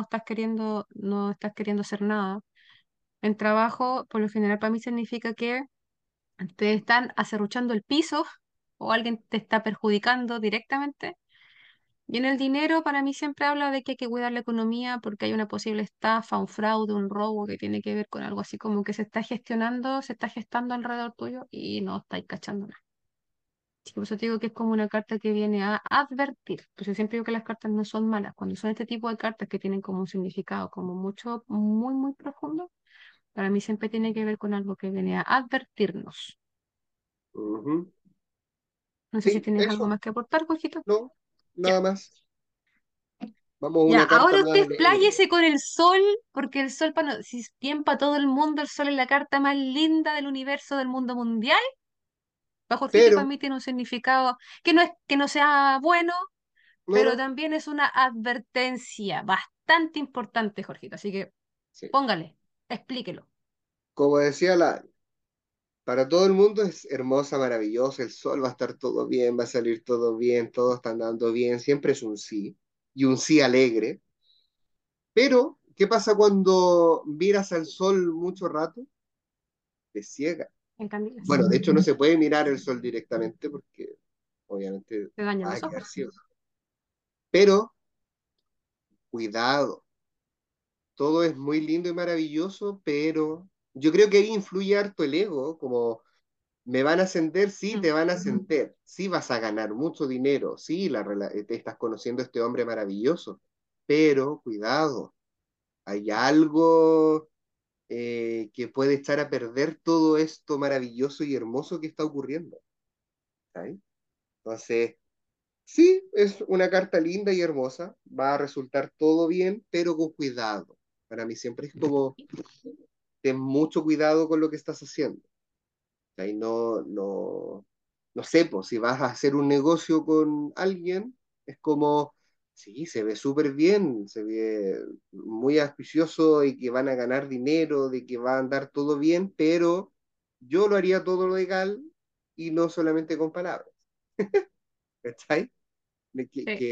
no estás queriendo hacer nada. En trabajo, por lo general para mí significa que te están acerruchando el piso o alguien te está perjudicando directamente. Y en el dinero, para mí siempre habla de que hay que cuidar la economía porque hay una posible estafa, un fraude, un robo que tiene que ver con algo así como que se está gestionando, se está gestando alrededor tuyo y no estáis cachando nada. Sí, por eso te digo que es como una carta que viene a advertir. Pues yo siempre digo que las cartas no son malas. Cuando son este tipo de cartas que tienen como un significado como mucho, muy, muy profundo, para mí siempre tiene que ver con algo que viene a advertirnos. Ujú. No sé si Sí, tienes algo eso, más que aportar, Jorgito. no, Ya. nada más. Vamos a Ya, una carta ahora más usted alegre. expláyese con el sol, porque el sol, para, si es bien para todo el mundo, el sol es la carta más linda del universo, del mundo mundial. Para Jorgito, para Pero, mí tiene un significado que no es que no sea bueno, no, pero no, también es una advertencia bastante importante, Jorgito. Así que sí. póngale, explíquelo. Como decía la, para todo el mundo es hermosa, maravillosa, el sol va a estar todo bien, va a salir todo bien, todo está andando bien, siempre es un sí, y un sí alegre. Pero, ¿qué pasa cuando miras al sol mucho rato? Te ciega. En candilas. Bueno, de hecho no se puede mirar el sol directamente porque obviamente Te dañan vas a los quedar ojos. ciego. Pero, cuidado, todo es muy lindo y maravilloso, pero yo creo que ahí influye harto el ego, como me van a ascender, sí, Mm. te van a ascender, sí vas a ganar mucho dinero, sí, te estás conociendo a este hombre maravilloso, pero cuidado, hay algo que puede echar a perder todo esto maravilloso y hermoso que está ocurriendo. ¿Sabes? Entonces, sí, es una carta linda y hermosa, va a resultar todo bien, pero con cuidado. Para mí siempre es como, ten mucho cuidado con lo que estás haciendo. Ahí no sé, pues, si vas a hacer un negocio con alguien, es como, sí, se ve súper bien, se ve muy auspicioso y que van a ganar dinero, de que va a andar todo bien, pero yo lo haría todo legal y no solamente con palabras, ¿cachai? Sí.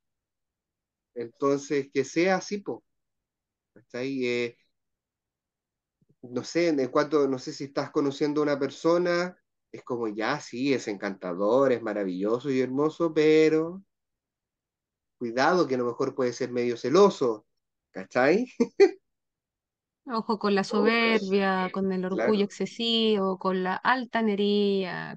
Entonces, que sea así, pues, ¿cachai? No sé, en cuanto, no sé si estás conociendo a una persona, es como ya, sí, es encantador, es maravilloso y hermoso, pero cuidado que a lo mejor puede ser medio celoso, ¿cachai? Ojo con la soberbia, con el orgullo Claro, excesivo, con la altanería,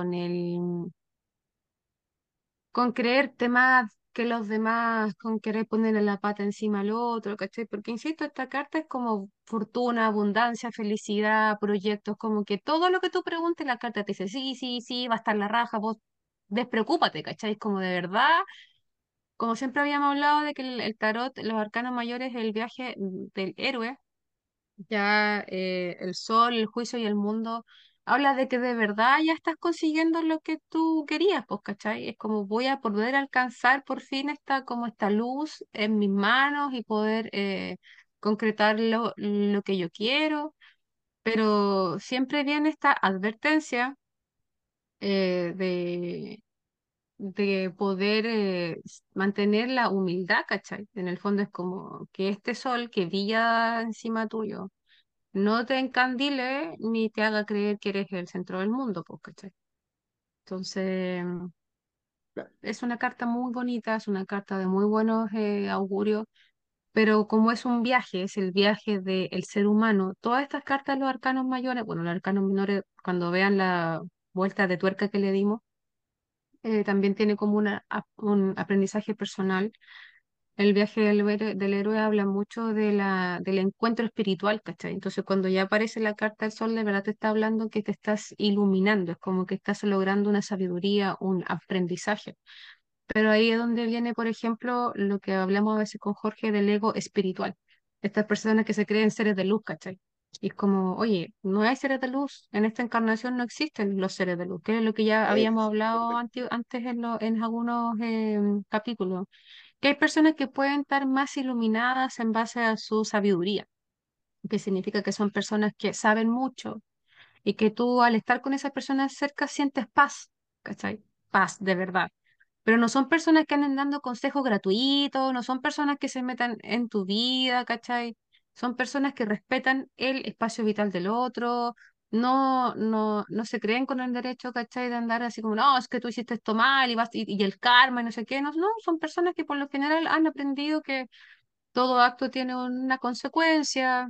con creerte más que los demás, con querer ponerle la pata encima al otro, ¿cachai? Porque insisto, esta carta es como fortuna, abundancia, felicidad, proyectos, como que todo lo que tú preguntes, la carta te dice, sí, sí, sí, va a estar la raja, vos despreocúpate, ¿cachai? Como de verdad, como siempre habíamos hablado de que el tarot, los arcanos mayores, es el viaje del héroe, ya el sol, el juicio y el mundo habla de que de verdad ya estás consiguiendo lo que tú querías, pues, ¿cachai? Es como voy a poder alcanzar por fin como esta luz en mis manos y poder concretar lo que yo quiero, pero siempre viene esta advertencia de poder mantener la humildad, ¿cachai? En el fondo es como que este sol que brilla encima tuyo no te encandile ni te haga creer que eres el centro del mundo, pues, ¿cachai? Entonces, claro. es una carta muy bonita, es una carta de muy buenos augurios, pero como es un viaje, es el viaje del ser humano, todas estas cartas, los arcanos mayores, bueno, los arcanos menores, cuando vean la vuelta de tuerca que le dimos, también tiene como un aprendizaje personal. El viaje del héroe habla mucho del encuentro espiritual, ¿cachai? Entonces, cuando ya aparece la carta del sol, de verdad te está hablando que te estás iluminando, es como que estás logrando una sabiduría, un aprendizaje. Pero ahí es donde viene, por ejemplo, lo que hablamos a veces con Jorge del ego espiritual. Estas personas que se creen seres de luz, ¿cachai? Y es como, oye, no hay seres de luz, en esta encarnación no existen los seres de luz, que es lo que ya habíamos hablado Correcto. antes en algunos capítulos que hay personas que pueden estar más iluminadas en base a su sabiduría, que significa que son personas que saben mucho y que tú al estar con esas personas cerca sientes paz, ¿cachai? Paz de verdad. Pero no son personas que anden dando consejos gratuitos, no son personas que se metan en tu vida, ¿cachai? Son personas que respetan el espacio vital del otro, no se creen con el derecho, ¿cachai? De andar así como, no, es que tú hiciste esto mal y el karma y no sé qué. No, no, son personas que por lo general han aprendido que todo acto tiene una consecuencia,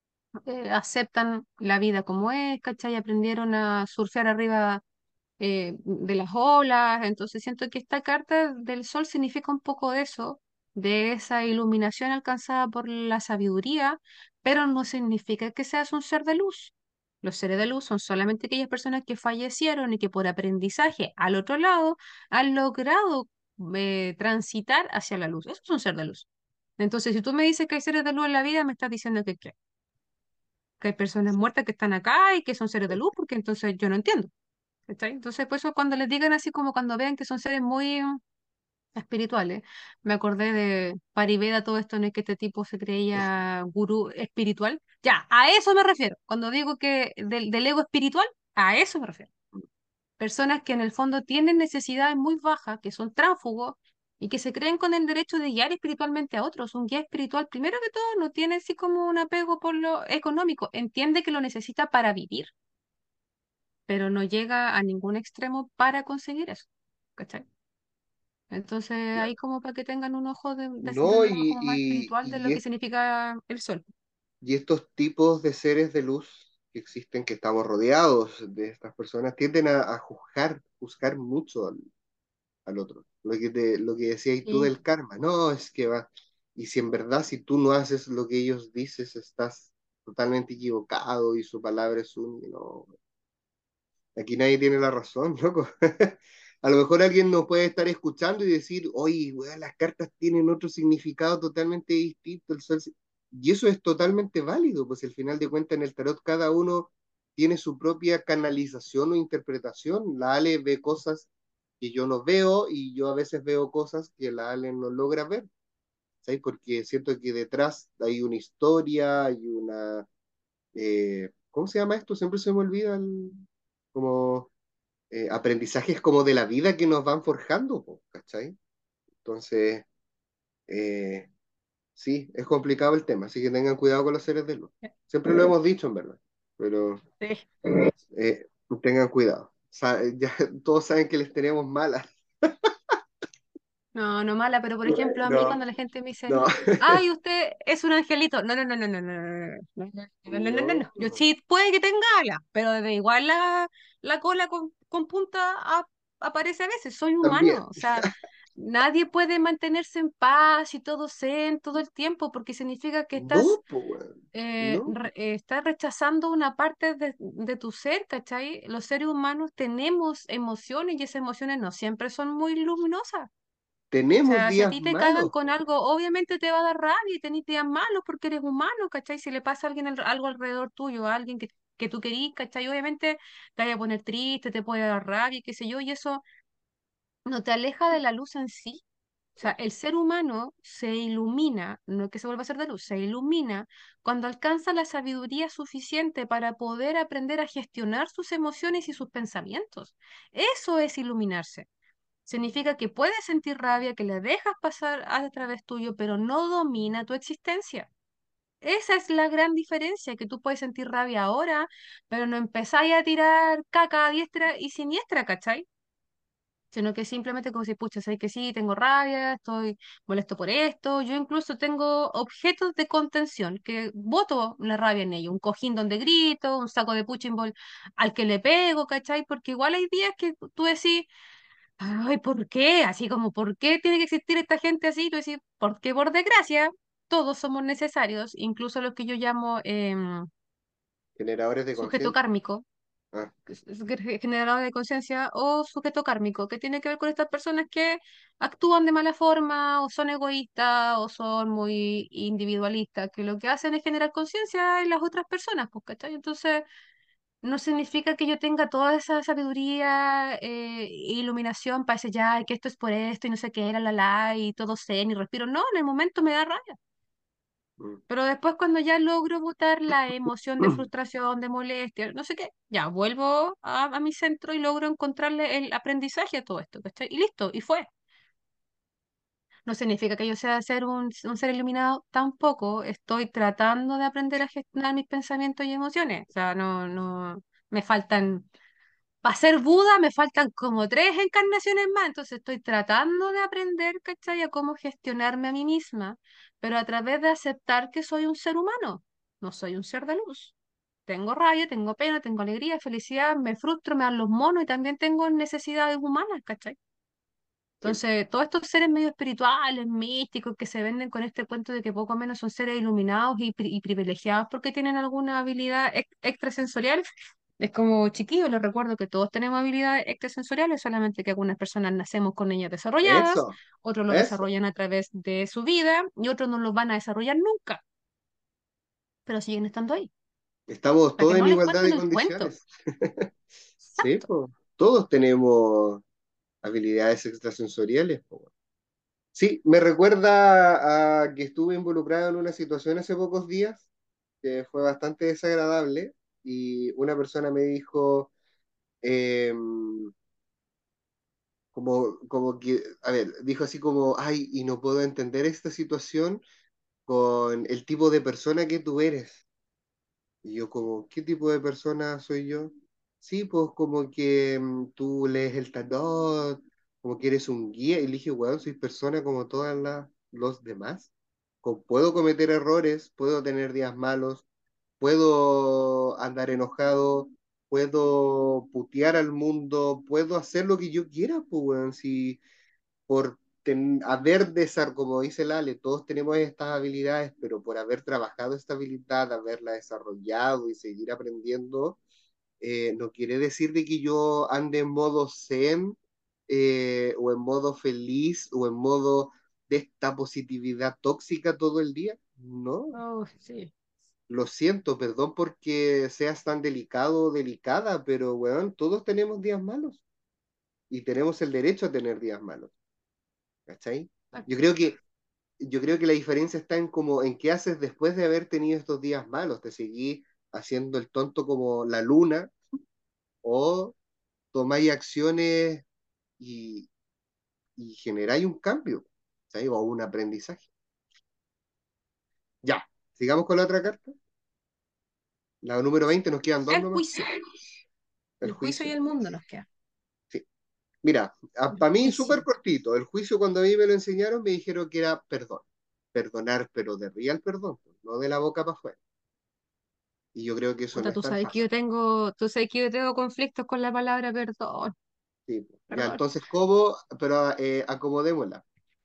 aceptan la vida como es, ¿cachai? Aprendieron a surfear arriba de las olas. Entonces siento que esta carta del sol significa un poco de eso, de esa iluminación alcanzada por la sabiduría, pero no significa que seas un ser de luz. Los seres de luz son solamente aquellas personas que fallecieron y que por aprendizaje al otro lado han logrado transitar hacia la luz. Eso es un ser de luz. Entonces, si tú me dices que hay seres de luz en la vida, me estás diciendo que, ¿qué? Que hay personas muertas que están acá y que son seres de luz, porque entonces yo no entiendo. ¿Cachai? Entonces, por eso cuando les digan así como cuando vean que son seres muy espirituales, me acordé de Pariveda, todo esto, no es que este tipo se creía gurú espiritual. Ya, a eso me refiero. Cuando digo que del ego espiritual, a eso me refiero. Personas que en el fondo tienen necesidades muy bajas, que son tránsfugos y que se creen con el derecho de guiar espiritualmente a otros. Un guía espiritual, primero que todo, no tiene así como un apego por lo económico, entiende que lo necesita para vivir, pero no llega a ningún extremo para conseguir eso. ¿Cachai? Entonces, ahí como para que tengan un ojo de No, un lado como más espiritual de lo que significa el sol. y estos tipos de seres de luz que existen, que estamos rodeados de estas personas, tienden a juzgar mucho al otro. Lo que decías tú Sí. del karma, no, es que va. Y si en verdad, si tú no haces lo que ellos dices, estás totalmente equivocado y su palabra es un, no, aquí nadie tiene la razón, loco. A lo mejor alguien nos puede estar escuchando y decir, oye, weón, las cartas tienen otro significado totalmente distinto. Y eso es totalmente válido, pues al final de cuentas en el tarot cada uno tiene su propia canalización o interpretación. La Ale ve cosas que yo no veo y yo a veces veo cosas que la Ale no logra ver, ¿sabes? Porque siento que detrás hay una historia, hay una... ¿cómo se llama esto? Siempre se me olvida como aprendizajes como de la vida que nos van forjando, po, ¿cachai? Entonces, eh, sí, es complicado el tema, así que tengan cuidado con los seres de luz. Siempre lo hemos dicho, en verdad, pero Sí. eh, tengan cuidado. Ya todos saben que les tenemos malas. No, no mala, pero por ejemplo, a mí No, cuando la gente me dice, no, ay, usted es un angelito. No, no, no, no, no, no, no, no, no, no, no, no, no, no. Yo no, sí puede que tenga alas, pero de igual la cola con punta aparece a veces. Soy también. humano. O sea, nadie puede mantenerse en paz y todo zen todo el tiempo, porque significa que estás No, pues, weón, no. estás rechazando una parte de tu ser, ¿cachai? Los seres humanos tenemos emociones y esas emociones no siempre son muy luminosas. O Tenemos sea, si a días ti te cagan malos, con po, algo, obviamente te va a dar rabia y tenés días malos porque eres humano, ¿cachai? Si le pasa a alguien algo alrededor tuyo, a alguien que tú querís, ¿cachai? Obviamente te vaya a poner triste, te puede dar rabia, qué sé yo, y eso no te aleja de la luz en sí. O sea, el ser humano se ilumina, no que se vuelva a ser de luz, se ilumina cuando alcanza la sabiduría suficiente para poder aprender a gestionar sus emociones y sus pensamientos. Eso es iluminarse. Significa que puedes sentir rabia, que la dejas pasar a través tuyo, pero no domina tu existencia. Esa es la gran diferencia, que tú puedes sentir rabia ahora, pero no empezáis a tirar caca a diestra y siniestra, ¿cachai? Sino que simplemente como si, pucha, sé que sí, tengo rabia, estoy molesto por esto. Yo incluso tengo objetos de contención que boto la rabia en ellos, un cojín donde grito, un saco de punching ball al que le pego, ¿cachai? Porque igual hay días que tú decís, ay, ¿por qué? Así como, ¿por qué tiene que existir esta gente así? Tú decís, porque por desgracia todos somos necesarios, incluso los que yo llamo generadores de sujeto conciencia. kármico, Ah, generador de conciencia o sujeto kármico, que tiene que ver con estas personas que actúan de mala forma o son egoístas o son muy individualistas, que lo que hacen es generar conciencia en las otras personas, pues, ¿cachai? Entonces, no significa que yo tenga toda esa sabiduría, iluminación para decir ya, que esto es por esto y no sé qué, y todo zen y respiro. No, en el momento me da rabia. Mm. Pero después cuando ya logro botar la emoción de frustración, de molestia, no sé qué, ya vuelvo a mi centro y logro encontrarle el aprendizaje a todo esto, ¿cachai? Y listo, y fue. No significa que yo sea ser un ser iluminado, tampoco estoy tratando de aprender a gestionar mis pensamientos y emociones. O sea, me faltan, para ser Buda me faltan como 3 encarnaciones más, entonces estoy tratando de aprender, ¿cachai? A cómo gestionarme a mí misma, pero a través de aceptar que soy un ser humano, no soy un ser de luz. Tengo rabia, tengo pena, tengo alegría, felicidad, me frustro, me dan los monos y también tengo necesidades humanas, ¿cachai? Sí, Entonces, todos estos seres medio espirituales, místicos, que se venden con este cuento de que poco menos son seres iluminados y privilegiados porque tienen alguna habilidad extrasensorial, es como chiquillos, les recuerdo que todos tenemos habilidades extrasensoriales, solamente que algunas personas nacemos con ellas desarrolladas, eso, otros lo eso. desarrollan a través de su vida y otros no los van a desarrollar nunca, pero siguen estando ahí, Estamos para todos que en no les igualdad cuenten de el cuento. condiciones. Sí, Exacto. po. Todos tenemos habilidades extrasensoriales, po. Sí, me recuerda a que estuve involucrado en una situación hace pocos días que fue bastante desagradable y una persona me dijo, eh, como que, a ver, dijo así como, ay, y no puedo entender esta situación con el tipo de persona que tú eres. Y yo como, ¿qué tipo de persona soy yo? Sí, pues como que tú lees el tarot, como que eres un guía. Y le dije, weón, soy persona como todas los demás. Puedo cometer errores, puedo tener días malos, puedo andar enojado, puedo putear al mundo, puedo hacer lo que yo quiera, pues, weón. Si por haber como dice Lale, todos tenemos estas habilidades, pero por haber trabajado esta habilidad, haberla desarrollado y seguir aprendiendo, no quiere decir de que yo ande en modo zen, o en modo feliz, o en modo de esta positividad tóxica todo el día. No, Oh, sí. lo siento, perdón porque seas tan delicado o delicada, pero weón, todos tenemos días malos y tenemos el derecho a tener días malos. ¿Cachai? Yo Exacto. creo que, yo creo que la diferencia está en como en qué haces después de haber tenido estos días malos. ¿Te seguís haciendo el tonto como la luna o tomáis acciones y, y generáis un cambio? ¿Cachai? O un aprendizaje. Ya, sigamos con la otra carta. La número 20 nos quedan dos El nomás. juicio. El El juicio y juicio. el mundo nos queda. Sí. Mira, El para mí súper juicio. cortito. El juicio cuando a mí me lo enseñaron me dijeron que era perdón. Perdonar, pero de real perdón, pues, no de la boca para afuera. Y yo creo que eso no Puta, es tan fácil. tú sabes que yo tengo conflictos con la palabra perdón, Sí, ya, perdón. entonces, ¿cómo? Pero acomodémosla,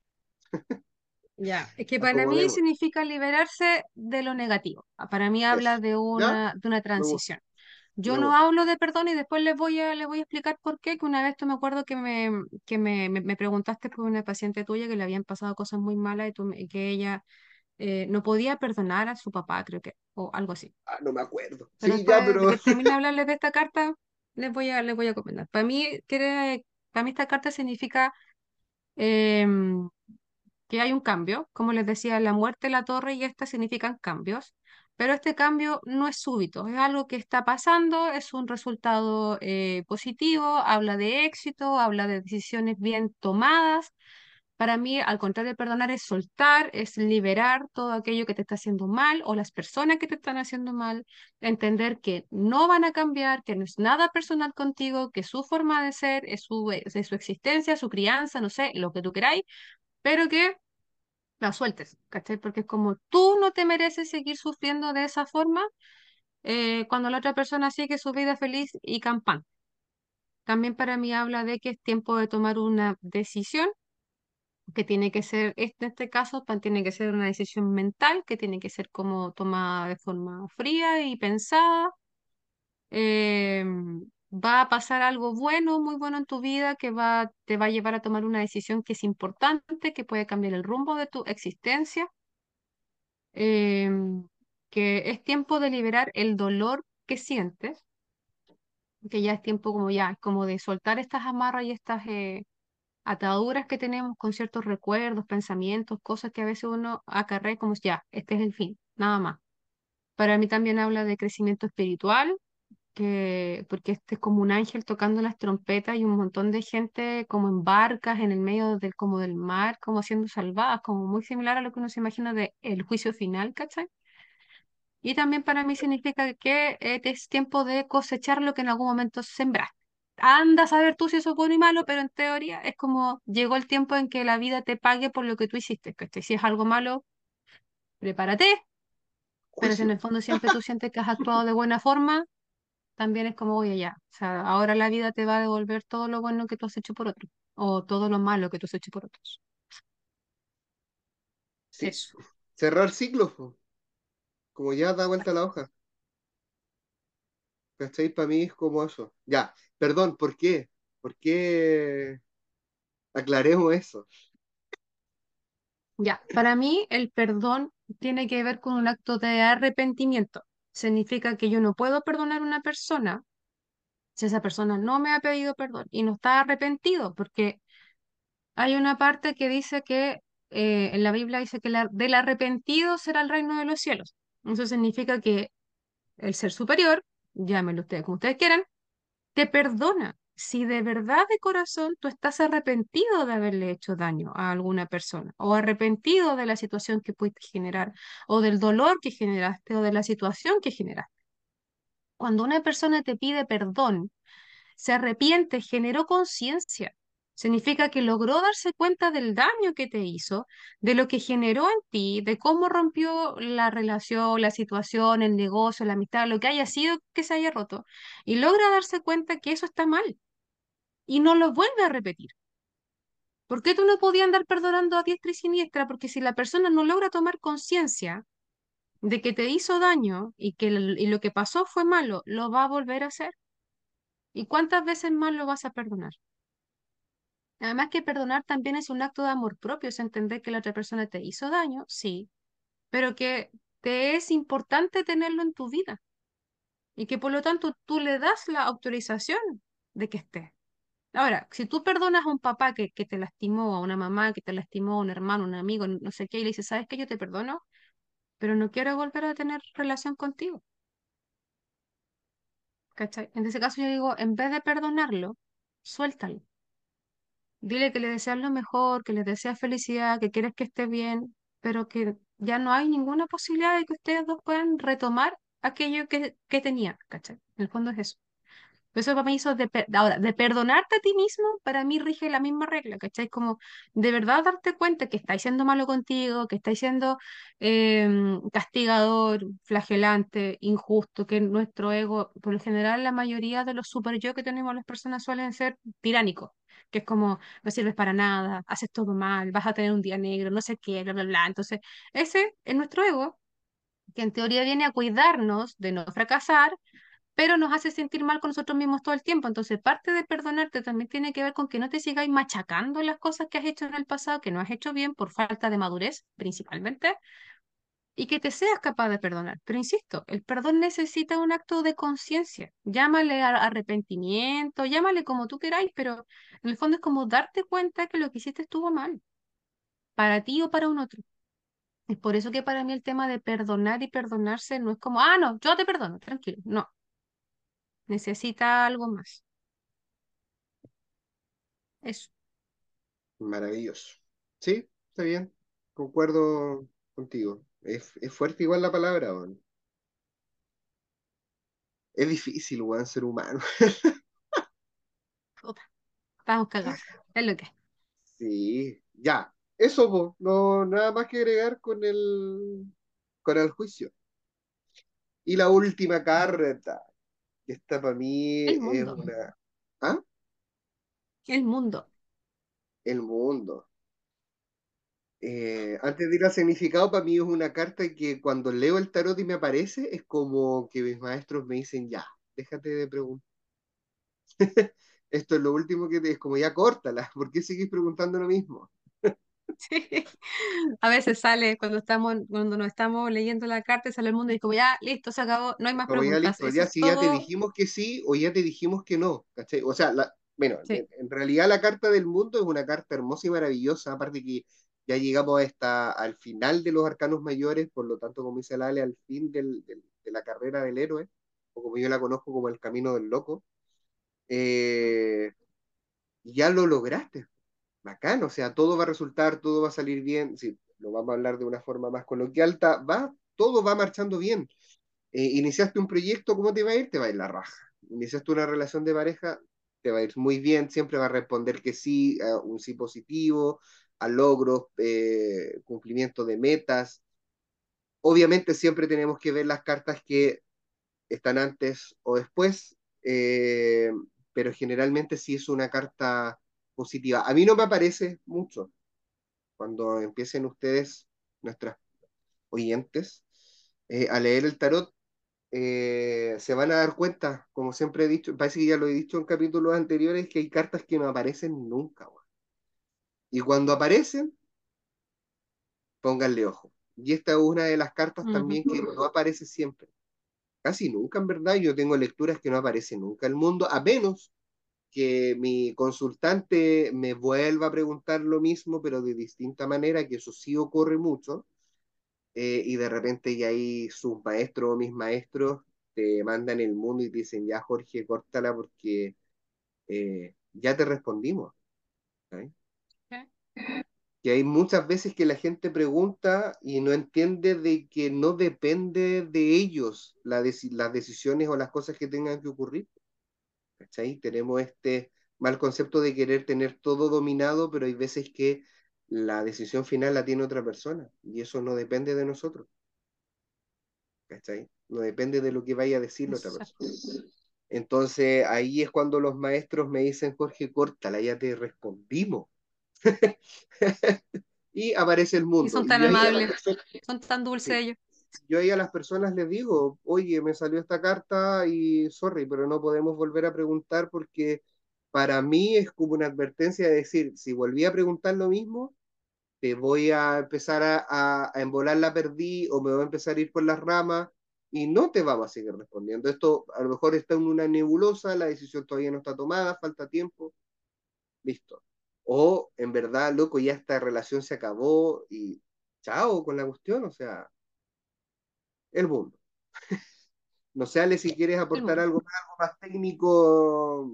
Ya, es que para mí acomodémosla. significa liberarse de lo negativo. Para mí habla Eso. ¿Ya? de una Me gusta, transición. Yo me no gusta. hablo de perdón y después les voy a explicar por qué, que una vez tú me acuerdo que me preguntaste por una paciente tuya que le habían pasado cosas muy malas y que ella no podía perdonar a su papá, creo que, o algo así. Ah, no me acuerdo. Pero Sí, ya, después de pero que termine de hablarles de esta carta, les voy a comentar. Para mí esta carta significa em, que hay un cambio. Como les decía, la muerte, la torre y esta significan cambios. Pero este cambio no es súbito, es algo que está pasando, es un resultado positivo, habla de éxito, habla de decisiones bien tomadas. Para mí, al contrario de perdonar, es soltar, es liberar todo aquello que te está haciendo mal o las personas que te están haciendo mal, entender que no van a cambiar, que no es nada personal contigo, que su forma de ser es su existencia, su crianza, no sé, lo que tú queráis, pero que la sueltes, ¿cachai? Porque es como tú no te mereces seguir sufriendo de esa forma cuando la otra persona sigue su vida feliz y campante. También para mí habla de que es tiempo de tomar una decisión que tiene que ser, en este caso, tiene que ser una decisión mental, que tiene que ser como tomada de forma fría y pensada. Eh, Va a pasar algo bueno, muy bueno en tu vida, te va a llevar a tomar una decisión que es importante, que puede cambiar el rumbo de tu existencia. eh, que es tiempo de liberar el dolor que sientes que ya es tiempo como ya, como de soltar estas amarras y estas ataduras que tenemos con ciertos recuerdos, pensamientos, cosas que a veces uno acarrea como ya, este es el fin, nada más. Para mí también habla de crecimiento espiritual, que, porque este es como un ángel tocando las trompetas y un montón de gente como en barcas en el medio del, como del mar, como siendo salvadas, como muy similar a lo que uno se imagina de el juicio final, ¿cachai? Y también para mí significa que es tiempo de cosechar lo que en algún momento sembraste. Anda a saber tú si eso es bueno y malo, pero en teoría es como llegó el tiempo en que la vida te pague por lo que tú hiciste, ¿cachai? Si es algo malo, prepárate, pero si en Juicio. el fondo siempre tú sientes que has actuado de buena forma, también es como, oye, ya, o sea, ahora la vida te va a devolver todo lo bueno que tú has hecho por otro, o todo lo malo que tú has hecho por otros. Sí. Eso. Cerrar ciclos, po. Como ya da vuelta la hoja. ¿Cachai? Para mí es como eso. Ya, perdón, ¿por qué? ¿Por qué aclaremos eso? Ya, para mí el perdón tiene que ver con un acto de arrepentimiento. Significa que yo no puedo perdonar a una persona si esa persona no me ha pedido perdón y no está arrepentido, porque hay una parte que dice que en la Biblia dice que del arrepentido será el reino de los cielos. Eso significa que el ser superior, llámenlo ustedes como ustedes quieran, te perdona. Si de verdad de corazón tú estás arrepentido de haberle hecho daño a alguna persona, o arrepentido de la situación que pudiste generar, o del dolor que generaste, o de la situación que generaste. Cuando una persona te pide perdón, se arrepiente, generó conciencia. Significa que logró darse cuenta del daño que te hizo, de lo que generó en ti, de cómo rompió la relación, la situación, el negocio, la amistad, lo que haya sido que se haya roto, y logra darse cuenta que eso está mal y no lo vuelve a repetir. ¿Por qué tú no podías andar perdonando a diestra y siniestra? Porque si la persona no logra tomar conciencia de que te hizo daño y que y lo que pasó fue malo, lo va a volver a hacer. ¿Y cuántas veces más lo vas a perdonar? Además que perdonar también es un acto de amor propio, es entender que la otra persona te hizo daño, sí, pero que te es importante tenerlo en tu vida y que por lo tanto tú le das la autorización de que esté. Ahora, si tú perdonas a un papá que te lastimó, a una mamá que te lastimó, a un hermano, un amigo, no sé qué, y le dices, ¿sabes qué? Yo te perdono, pero no quiero volver a tener relación contigo, ¿cachai? En ese caso yo digo, en vez de perdonarlo, suéltalo. Dile que le deseas lo mejor, que le deseas felicidad, que quieres que esté bien, pero que ya no hay ninguna posibilidad de que ustedes dos puedan retomar aquello que tenían, ¿cachai? En el fondo es eso. Eso para mí hizo ahora, de perdonarte a ti mismo, para mí rige la misma regla, ¿cachai? Como de verdad darte cuenta que estáis siendo malo contigo, que estáis siendo castigador, flagelante, injusto, que nuestro ego, por lo general, la mayoría de los super yo que tenemos las personas suelen ser tiránicos, que es como no sirves para nada, haces todo mal, vas a tener un día negro, no sé qué, bla, bla, bla. Entonces, ese es nuestro ego, que en teoría viene a cuidarnos de no fracasar pero nos hace sentir mal con nosotros mismos todo el tiempo. Entonces, parte de perdonarte también tiene que ver con que no te sigáis machacando las cosas que has hecho en el pasado, que no has hecho bien por falta de madurez, principalmente, y que te seas capaz de perdonar. Pero insisto, el perdón necesita un acto de conciencia. Llámale arrepentimiento, llámale como tú queráis, pero en el fondo es como darte cuenta que lo que hiciste estuvo mal, para ti o para un otro. Es por eso que para mí el tema de perdonar y perdonarse no es como, ah, no, yo te perdono, tranquilo. No, necesita algo más. Eso. Maravilloso. Sí, está bien. Concuerdo contigo. Es fuerte igual la palabra, weón. Es difícil, weón, ser humano. Puta, estamos cagados. Es lo que es. Sí, ya. Eso, po. No, nada más que agregar con el juicio. Y la última carta, que esta para mí El es mundo. una... ¿Ah? El mundo. El mundo. Antes de ir al significado, para mí es una carta que cuando leo el tarot y me aparece, es como que mis maestros me dicen, ya, déjate de preguntar. Esto es lo último que te... Es como ya córtala, ¿por qué sigues preguntando lo mismo? Sí. A veces sale cuando nos estamos leyendo la carta, sale el mundo y es como ya, listo, se acabó, no hay más Como ya preguntas. listo, Eso ya es si ya te todo. dijimos que sí o ya te dijimos que no, ¿cachai? O sea, bueno, Sí, en realidad la carta del mundo es una carta hermosa y maravillosa, aparte que ya llegamos al final de los arcanos mayores, por lo tanto, como dice Lale, al fin de la carrera del héroe, o como yo la conozco como el camino del loco, eh, ya lo lograste, bacán, o sea, todo va a resultar, todo va a salir bien, si lo vamos a hablar de una forma más coloquial, todo va marchando bien. Iniciaste un proyecto, ¿cómo te va a ir? Te va a ir la raja. Iniciaste una relación de pareja, te va a ir muy bien, siempre va a responder que sí, a un sí positivo, a logros, cumplimiento de metas. Obviamente siempre tenemos que ver las cartas que están antes o después, pero generalmente sí es una carta positiva. A mí no me aparece mucho cuando empiecen ustedes, nuestras oyentes, a leer el tarot. Se van a dar cuenta, como siempre he dicho, parece que ya lo he dicho en capítulos anteriores, que hay cartas que no aparecen nunca, weón. Y cuando aparecen, pónganle ojo. Y esta es una de las cartas ujú, también que no aparece siempre. Casi nunca, en verdad. Yo tengo lecturas que no aparecen nunca en el mundo, a menos que mi consultante me vuelva a preguntar lo mismo, pero de distinta manera, que eso sí ocurre mucho. Y de repente ya ahí sus maestros o mis maestros te mandan el mundo y te dicen, ya Jorge, córtala porque ya te respondimos. ¿Sí? sí, Que hay muchas veces que la gente pregunta y no entiende de que no depende de ellos las decisiones o las cosas que tengan que ocurrir. ¿Cachai? Tenemos este mal concepto de querer tener todo dominado, pero hay veces que la decisión final la tiene otra persona y eso no depende de nosotros. ¿Cachai? No depende de lo que vaya a decir la otra persona. exacto. Entonces ahí es cuando los maestros me dicen, Jorge, córtala, ya te respondimos. Y aparece el Y mundo. son Y tan yo ahí a las amables, personas, son tan dulces sí, ellos. yo ahí a las personas les digo, oye, me salió esta carta y sorry, pero no podemos volver a preguntar porque para mí es como una advertencia de decir, si volví a preguntar lo mismo, te voy a empezar a embolar la perdí o me voy a empezar a ir por las ramas y no te vamos a seguir respondiendo. Esto a lo mejor está en una nebulosa, la decisión todavía no está tomada, falta tiempo, listo. O en verdad, loco, ya esta relación se acabó y chao con la cuestión, o sea, el mundo. No sé, Ale, si quieres El aportar mundo. algo más técnico,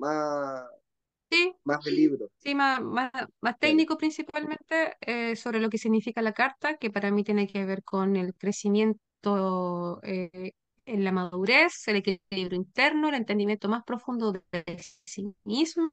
Sí, más de libro. sí, más Dale, técnico principalmente sobre lo que significa la carta, que para mí tiene que ver con el crecimiento en la madurez, el equilibrio interno, el entendimiento más profundo de sí mismo.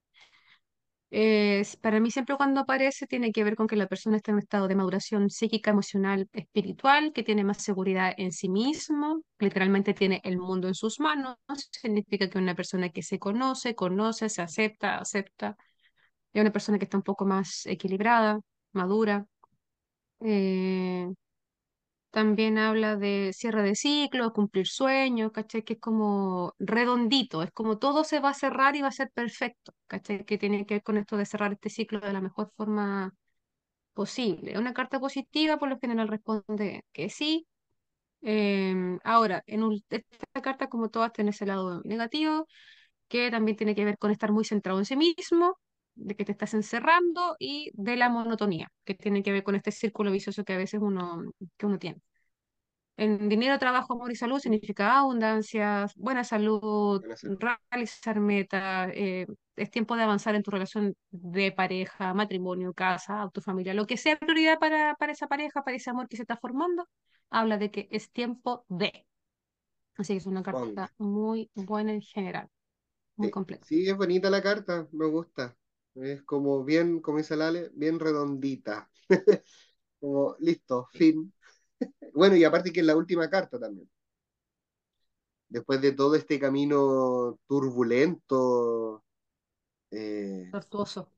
Para mí siempre cuando aparece tiene que ver con que la persona está en un estado de maduración psíquica, emocional, espiritual, que tiene más seguridad en sí mismo, literalmente tiene el mundo en sus manos, significa que una persona que se conoce, se acepta, acepta, es una persona que está un poco más equilibrada, madura. Eh, También habla de cierre de ciclo, cumplir sueños, ¿cachai? Que es como redondito, es como todo se va a cerrar y va a ser perfecto, ¿cachai? Que tiene que ver con esto de cerrar este ciclo de la mejor forma posible. Una carta positiva por lo general responde que sí. Ahora, esta carta, como todas, tiene ese lado negativo, que también tiene que ver con estar muy centrado en sí mismo, de que te estás encerrando y de la monotonía, que tiene que ver con este círculo vicioso que a veces que uno tiene. En dinero, trabajo, amor y salud significa abundancia, buena salud, buena salud. realizar metas, es tiempo de avanzar en tu relación de pareja, matrimonio, casa, tu familia, lo que sea prioridad para esa pareja, para ese amor que se está formando, habla de que es tiempo de. Así que es una Ponga. carta muy buena en general, muy Sí, completa. sí, es bonita la carta, me gusta. Es como bien, como dice Lale, bien redondita. Como, listo, Sí. fin. Bueno, y aparte que es la última carta también. Después de todo este camino turbulento, eh, Tortuoso.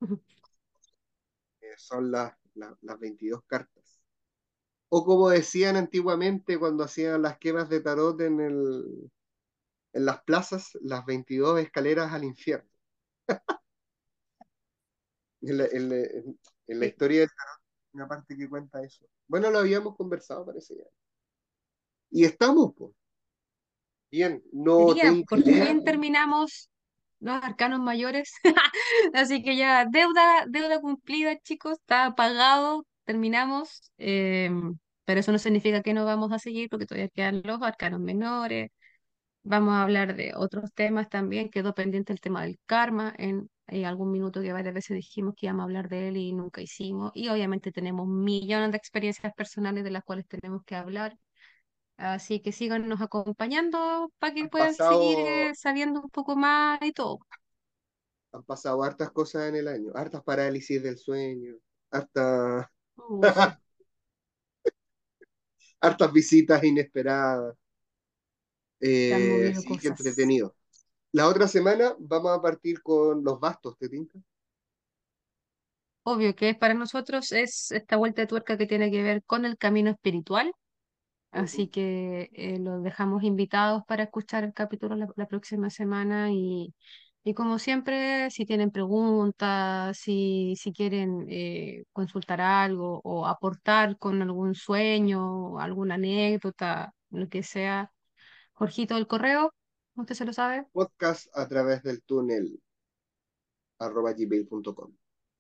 son las 22 cartas. O como decían antiguamente cuando hacían las quemas de tarot en las plazas, las 22 escaleras al infierno. En la, en la- en la Sí. historia. una parte que cuenta eso. Bueno, lo habíamos conversado, parece ya. Y estamos, pues, bien, no Sería, tengo por idea. fin terminamos los arcanos mayores. Así que ya, deuda cumplida, chicos, está pagado, terminamos. Pero eso no significa que no vamos a seguir porque todavía quedan los arcanos menores. Vamos a hablar de otros temas también. Quedó pendiente el tema del karma en algún minuto que varias veces dijimos que íbamos a hablar de él y nunca hicimos. Y obviamente tenemos millones de experiencias personales de las cuales tenemos que hablar. Así que síganos acompañando para que Han puedan seguir pasado, sabiendo un poco más y todo. han pasado hartas cosas en el año, hartas parálisis del sueño, hartas, Sí, hartas visitas inesperadas. se han movido Sí, qué cosas. entretenido. La otra semana vamos a partir con los bastos, ¿te tinca? Obvio que para nosotros es esta vuelta de tuerca que tiene que ver con el camino espiritual. Así Ujú. que los dejamos invitados para escuchar el capítulo la próxima semana y como siempre, si tienen preguntas, si quieren consultar algo o aportar con algún sueño, alguna anécdota, lo que sea, Jorgito del correo, usted se lo sabe. Podcast a través del túnel @gmail.com.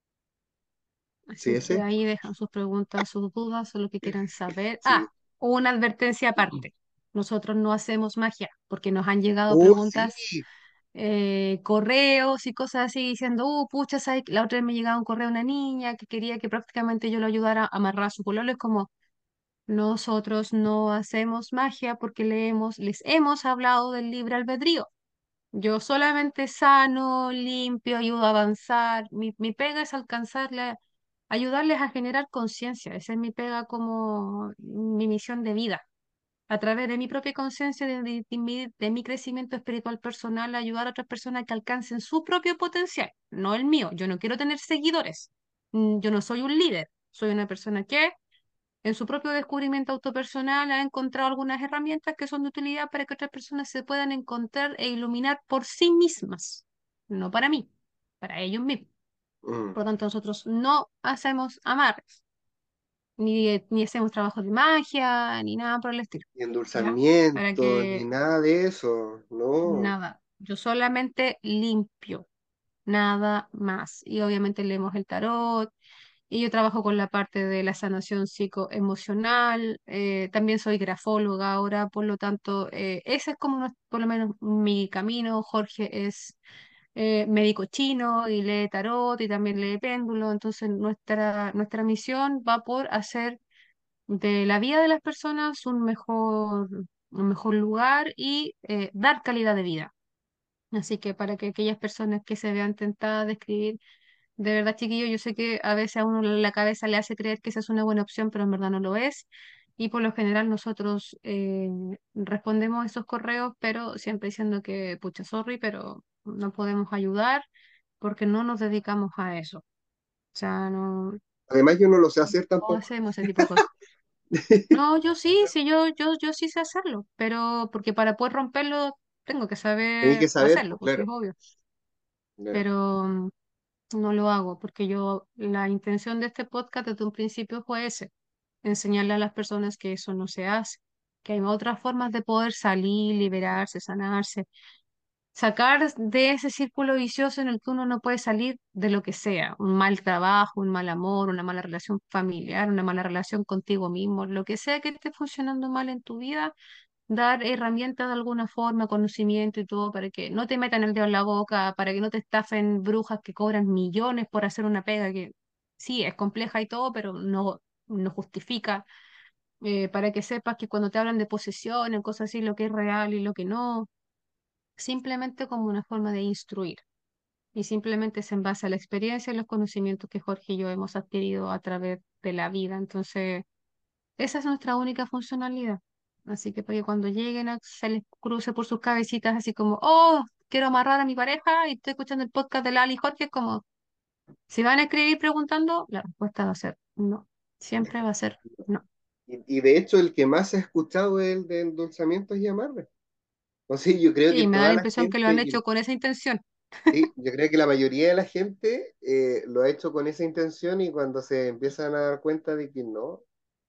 ¿Sí, Así que ese? ahí dejan sus preguntas, sus dudas o lo que quieran saber. Sí. Una advertencia aparte. Nosotros no hacemos magia porque nos han llegado Oh, preguntas sí. correos y cosas así diciendo, pucha, ¿sabes? La otra vez me llegaba un correo de una niña que quería que prácticamente yo lo ayudara a amarrar a su pololo. Es como, nosotros no hacemos magia porque les hemos hablado del libre albedrío. Yo solamente sano, limpio, ayudo a avanzar. Mi pega es ayudarles a generar conciencia. Esa es mi pega como mi misión de vida a través de mi propia conciencia, de mi crecimiento espiritual personal, ayudar a otras personas que alcancen su propio potencial, no el mío. Yo no quiero tener seguidores. Yo no soy un líder. Soy una persona que en su propio descubrimiento autopersonal ha encontrado algunas herramientas que son de utilidad para que otras personas se puedan encontrar e iluminar por sí mismas, no para mí, para ellos mismos. Mm. Por lo tanto, nosotros no hacemos amarres, ni hacemos trabajos de magia, ni nada por el estilo. Ni ¿Ya? Para endulzamiento, ni que nada de eso. No. nada, yo solamente limpio, nada más. Y obviamente leemos el tarot y yo trabajo con la parte de la sanación psicoemocional. También soy grafóloga ahora, por lo tanto, ese es como por lo menos mi camino. Jorge es médico chino y lee tarot y también lee péndulo. Entonces, nuestra misión va por hacer de la vida de las personas un mejor lugar y dar calidad de vida. Así que para que aquellas personas que se vean tentadas de escribir, de verdad, chiquillo, yo sé que a veces a uno la cabeza le hace creer que esa es una buena opción, pero en verdad no lo es. Y por lo general nosotros respondemos esos correos, pero siempre diciendo que, pucha, sorry, pero no podemos ayudar porque no nos dedicamos a eso. O sea, Además, yo no lo sé hacer no tampoco. hacemos ese tipo de cosas. No, yo sí, sí, yo sí sé hacerlo, pero porque para poder romperlo tengo que Tenéis que saber saber, hacerlo, pues porque es claro. obvio, Claro. pero no lo hago, porque la intención de este podcast desde un principio fue ese, enseñarle a las personas que eso no se hace, que hay otras formas de poder salir, liberarse, sanarse, sacar de ese círculo vicioso en el que uno no puede salir de lo que sea, un mal trabajo, un mal amor, una mala relación familiar, una mala relación contigo mismo, lo que sea que esté funcionando mal en tu vida, dar herramientas de alguna forma, conocimiento y todo, para que no te metan el dedo en la boca, para que no te estafen brujas que cobran millones por hacer una pega que sí es compleja y todo, pero no justifica, para que sepas que cuando te hablan de posesión, en cosas así, lo que es real y lo que no, simplemente como una forma de instruir. Y simplemente es en base a la experiencia y los conocimientos que Jorge y yo hemos adquirido a través de la vida. Entonces, esa es nuestra única funcionalidad. Así que para que cuando lleguen se les cruce por sus cabecitas así como, oh, quiero amarrar a mi pareja y estoy escuchando el podcast de Lali y Jorge, es como, si van a escribir preguntando, la respuesta va a ser no. Siempre va a ser no. Y de hecho, el que más he escuchado el de endulzamiento es llamarme. O sea, yo creo que Sí, me da toda la la impresión que lo han gente, hecho con esa intención. Sí, yo creo que la mayoría de la gente lo ha hecho con esa intención y cuando se empiezan a dar cuenta de que no,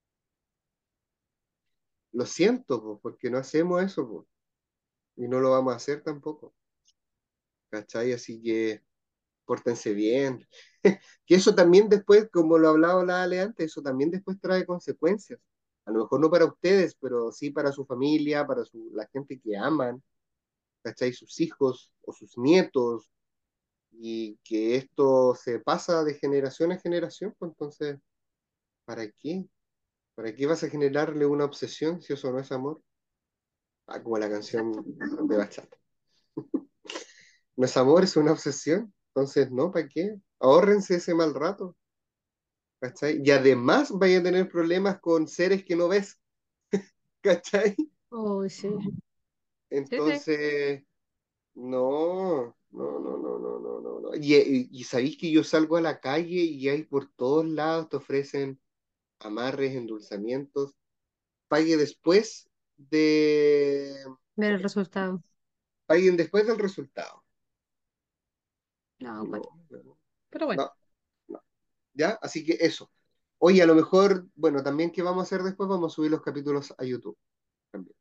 lo siento, po, porque no hacemos eso, po, y no lo vamos a hacer tampoco, ¿cachai? Así que pórtense bien. Que eso también después, como lo hablaba la Ale antes, eso también después trae consecuencias. A lo mejor no para ustedes, pero sí para su familia, para la gente que aman, ¿cachai? Sus hijos o sus nietos, y que esto se pasa de generación en generación, pues entonces, ¿para qué? ¿Para qué vas a generarle una obsesión si eso no es amor? Ah, como la canción Exacto. de Bachata. No es amor, es una obsesión. Entonces, no, ¿para qué? Ahórrense ese mal rato, ¿cachai? Y además vaya a tener problemas con seres que no ves, ¿cachai? Oh, sí. Sí, sí. Entonces, no, no, no, no, no, no, no, no. Y sabéis que yo salgo a la calle y hay por todos lados te ofrecen amarres, endulzamientos, pague después de, Ver el resultado. paguen después del resultado. No, No, cuatro. no, Pero bueno. no, no. ¿Ya? Así que eso. Oye, a lo mejor, bueno, también qué vamos a hacer después, vamos a subir los capítulos a YouTube también.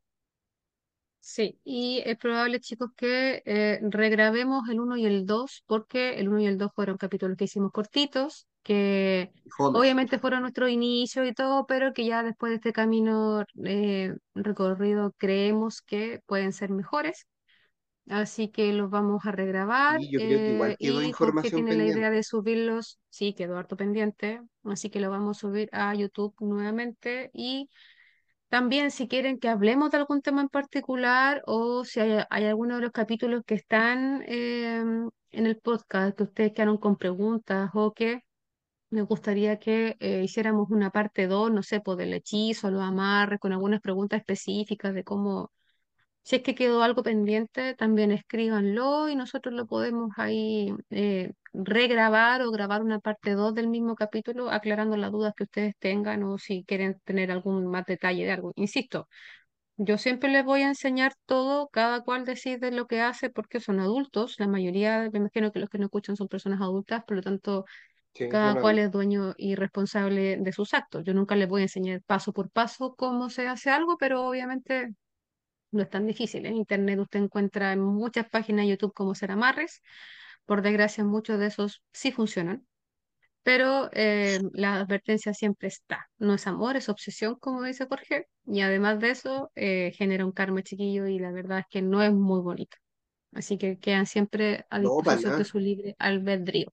Sí, y es probable, chicos, que regrabemos el uno y el 2 porque el uno y el 2 fueron capítulos que hicimos cortitos, que Fome. obviamente fueron nuestro inicio y todo, pero que ya después de este camino recorrido creemos que pueden ser mejores. Así que los vamos a regrabar Y yo creo que igual quedó y Jorge información tiene la idea pendiente. de subirlos, sí, quedó harto pendiente, así que lo vamos a subir a YouTube nuevamente y también si quieren que hablemos de algún tema en particular o si hay alguno de los capítulos que están en el podcast que ustedes quedaron con preguntas o que me gustaría que hiciéramos una parte 2 no sé, por el hechizo, los amarres, con algunas preguntas específicas de cómo, si es que quedó algo pendiente, también escríbanlo y nosotros lo podemos ahí regrabar o grabar una parte 2 del mismo capítulo aclarando las dudas que ustedes tengan o si quieren tener algún más detalle de algo. Insisto. Yo siempre les voy a enseñar todo, cada cual decide lo que hace porque son adultos. La mayoría, me imagino que los que no escuchan son personas adultas, por lo tanto, Sí, cada son cual es adultos. dueño y responsable de sus actos. Yo nunca les voy a enseñar paso por paso cómo se hace algo, pero obviamente no es tan difícil. En Internet usted encuentra en muchas páginas de YouTube cómo hacer amarres. Por desgracia, muchos de esos sí funcionan. Pero la advertencia siempre está. No es amor, es obsesión, como dice Jorge. Y además de eso, genera un karma chiquillo y la verdad es que no es muy bonito. Así que quedan siempre a No, para disposición de nada. su libre albedrío.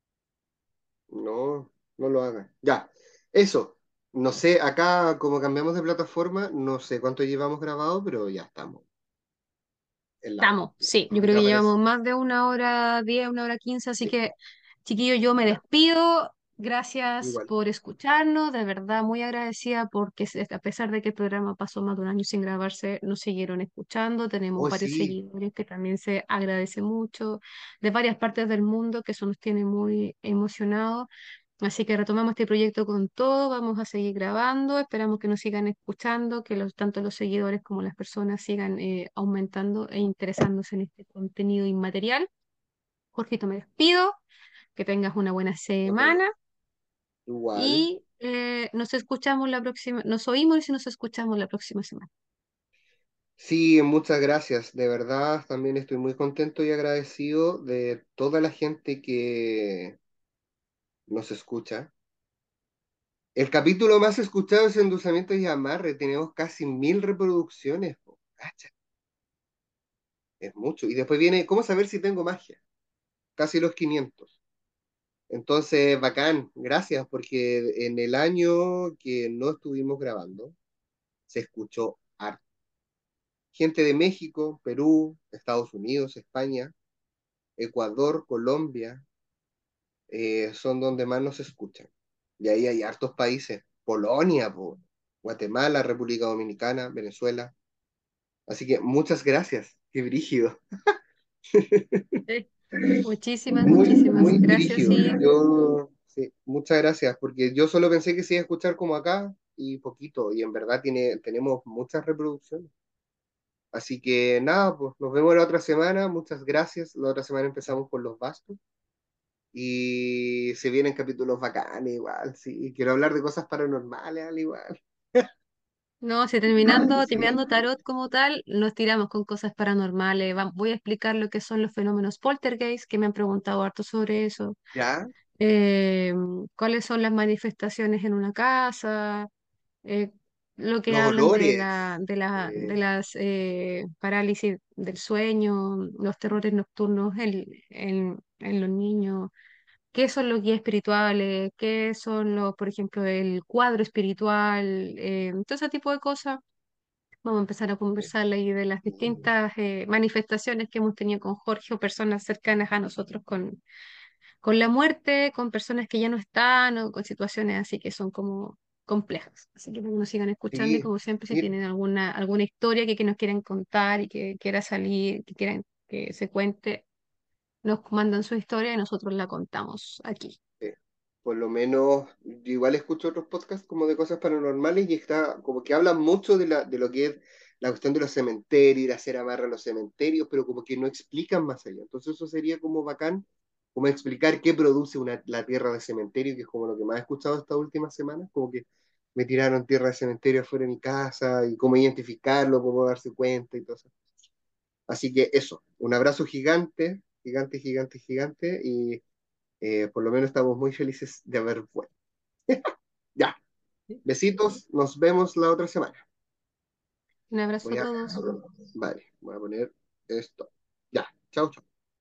No, no lo hagan. Ya, eso. No sé, acá como cambiamos de plataforma, no sé cuánto llevamos grabado, pero ya estamos en la hora. Estamos, sí, yo creo Ya que parece. llevamos más de 1 hora 10, 1 hora 15, así Sí, que, chiquillos, yo me ya, despido. Gracias igual. por escucharnos, de verdad muy agradecida porque a pesar de que el programa pasó más de un año sin grabarse, nos siguieron escuchando. Tenemos Oh, varios sí. seguidores que también se agradece mucho, de varias partes del mundo, que eso nos tiene muy emocionados. Así que retomamos este proyecto con todo, vamos a seguir grabando, esperamos que nos sigan escuchando, que tanto los seguidores como las personas sigan aumentando e interesándose en este contenido inmaterial. Jorgito, me despido, que tengas una buena Nos vemos. semana Igual. y nos escuchamos la próxima, nos oímos y nos escuchamos la próxima semana. Sí, muchas gracias. De verdad, también estoy muy contento y agradecido de toda la gente que nos escucha. El capítulo más escuchado es Endulzamiento y Amarre. Tenemos casi 1000 reproducciones. Po. Cacha, es mucho. Y después viene, ¿cómo saber si tengo magia? Casi los 500. Entonces, bacán. Gracias, porque en el año que no estuvimos grabando, se escuchó harto. Gente de México, Perú, Estados Unidos, España, Ecuador, Colombia, son donde más nos escuchan. Y ahí hay hartos países, Polonia, po, Guatemala, República Dominicana, Venezuela. Así que muchas gracias, qué brígido. Sí. Muchísimas, Muy, muchísimas muy gracias brígido. y Yo, sí, muchas gracias, porque yo solo pensé que se iba a escuchar como acá y poquito, y en verdad tenemos muchas reproducciones. Así que nada, pues nos vemos la otra semana. Muchas gracias. La otra semana empezamos con los bastos. Y se vienen capítulos bacanes igual, sí. Quiero hablar de cosas paranormales al igual. No, si Sí. terminando tarot como tal, nos tiramos con cosas paranormales. Voy a explicar lo que son los fenómenos poltergeist, que me han preguntado harto sobre eso. ¿Ya? Eh, Cuáles son las manifestaciones en una casa, eh, lo que Los hablan olores. de las parálisis del sueño, los terrores nocturnos en los niños, qué son los guías espirituales, qué son los, por ejemplo, el cuadro espiritual, todo ese tipo de cosas. Vamos a empezar a conversar ahí de las distintas manifestaciones que hemos tenido con Jorge o personas cercanas a nosotros con la muerte, con personas que ya no están o con situaciones así que son como complejas. Así que para que nos sigan escuchando y Sí. como siempre, si Mir- tienen alguna historia que nos quieran contar y que quiera salir, que quieran que se cuente, nos mandan su historia y nosotros la contamos aquí. Por lo menos, yo igual escucho otros podcasts como de cosas paranormales y está como que hablan mucho de lo que es la cuestión de los cementerios, ir a hacer amarre a los cementerios, pero como que no explican más allá. Entonces eso sería como bacán, como explicar qué produce la tierra de cementerio, que es como lo que más he escuchado estas últimas semanas, como que me tiraron tierra de cementerio afuera de mi casa y cómo identificarlo, cómo darse cuenta y todo eso. Así que eso, un abrazo gigante, gigante, gigante, gigante y por lo menos estamos muy felices de haber vuelto. Ya, besitos, nos vemos la otra semana. Un abrazo Voy a a, todos. vale, voy a poner esto. Ya, chao, chao.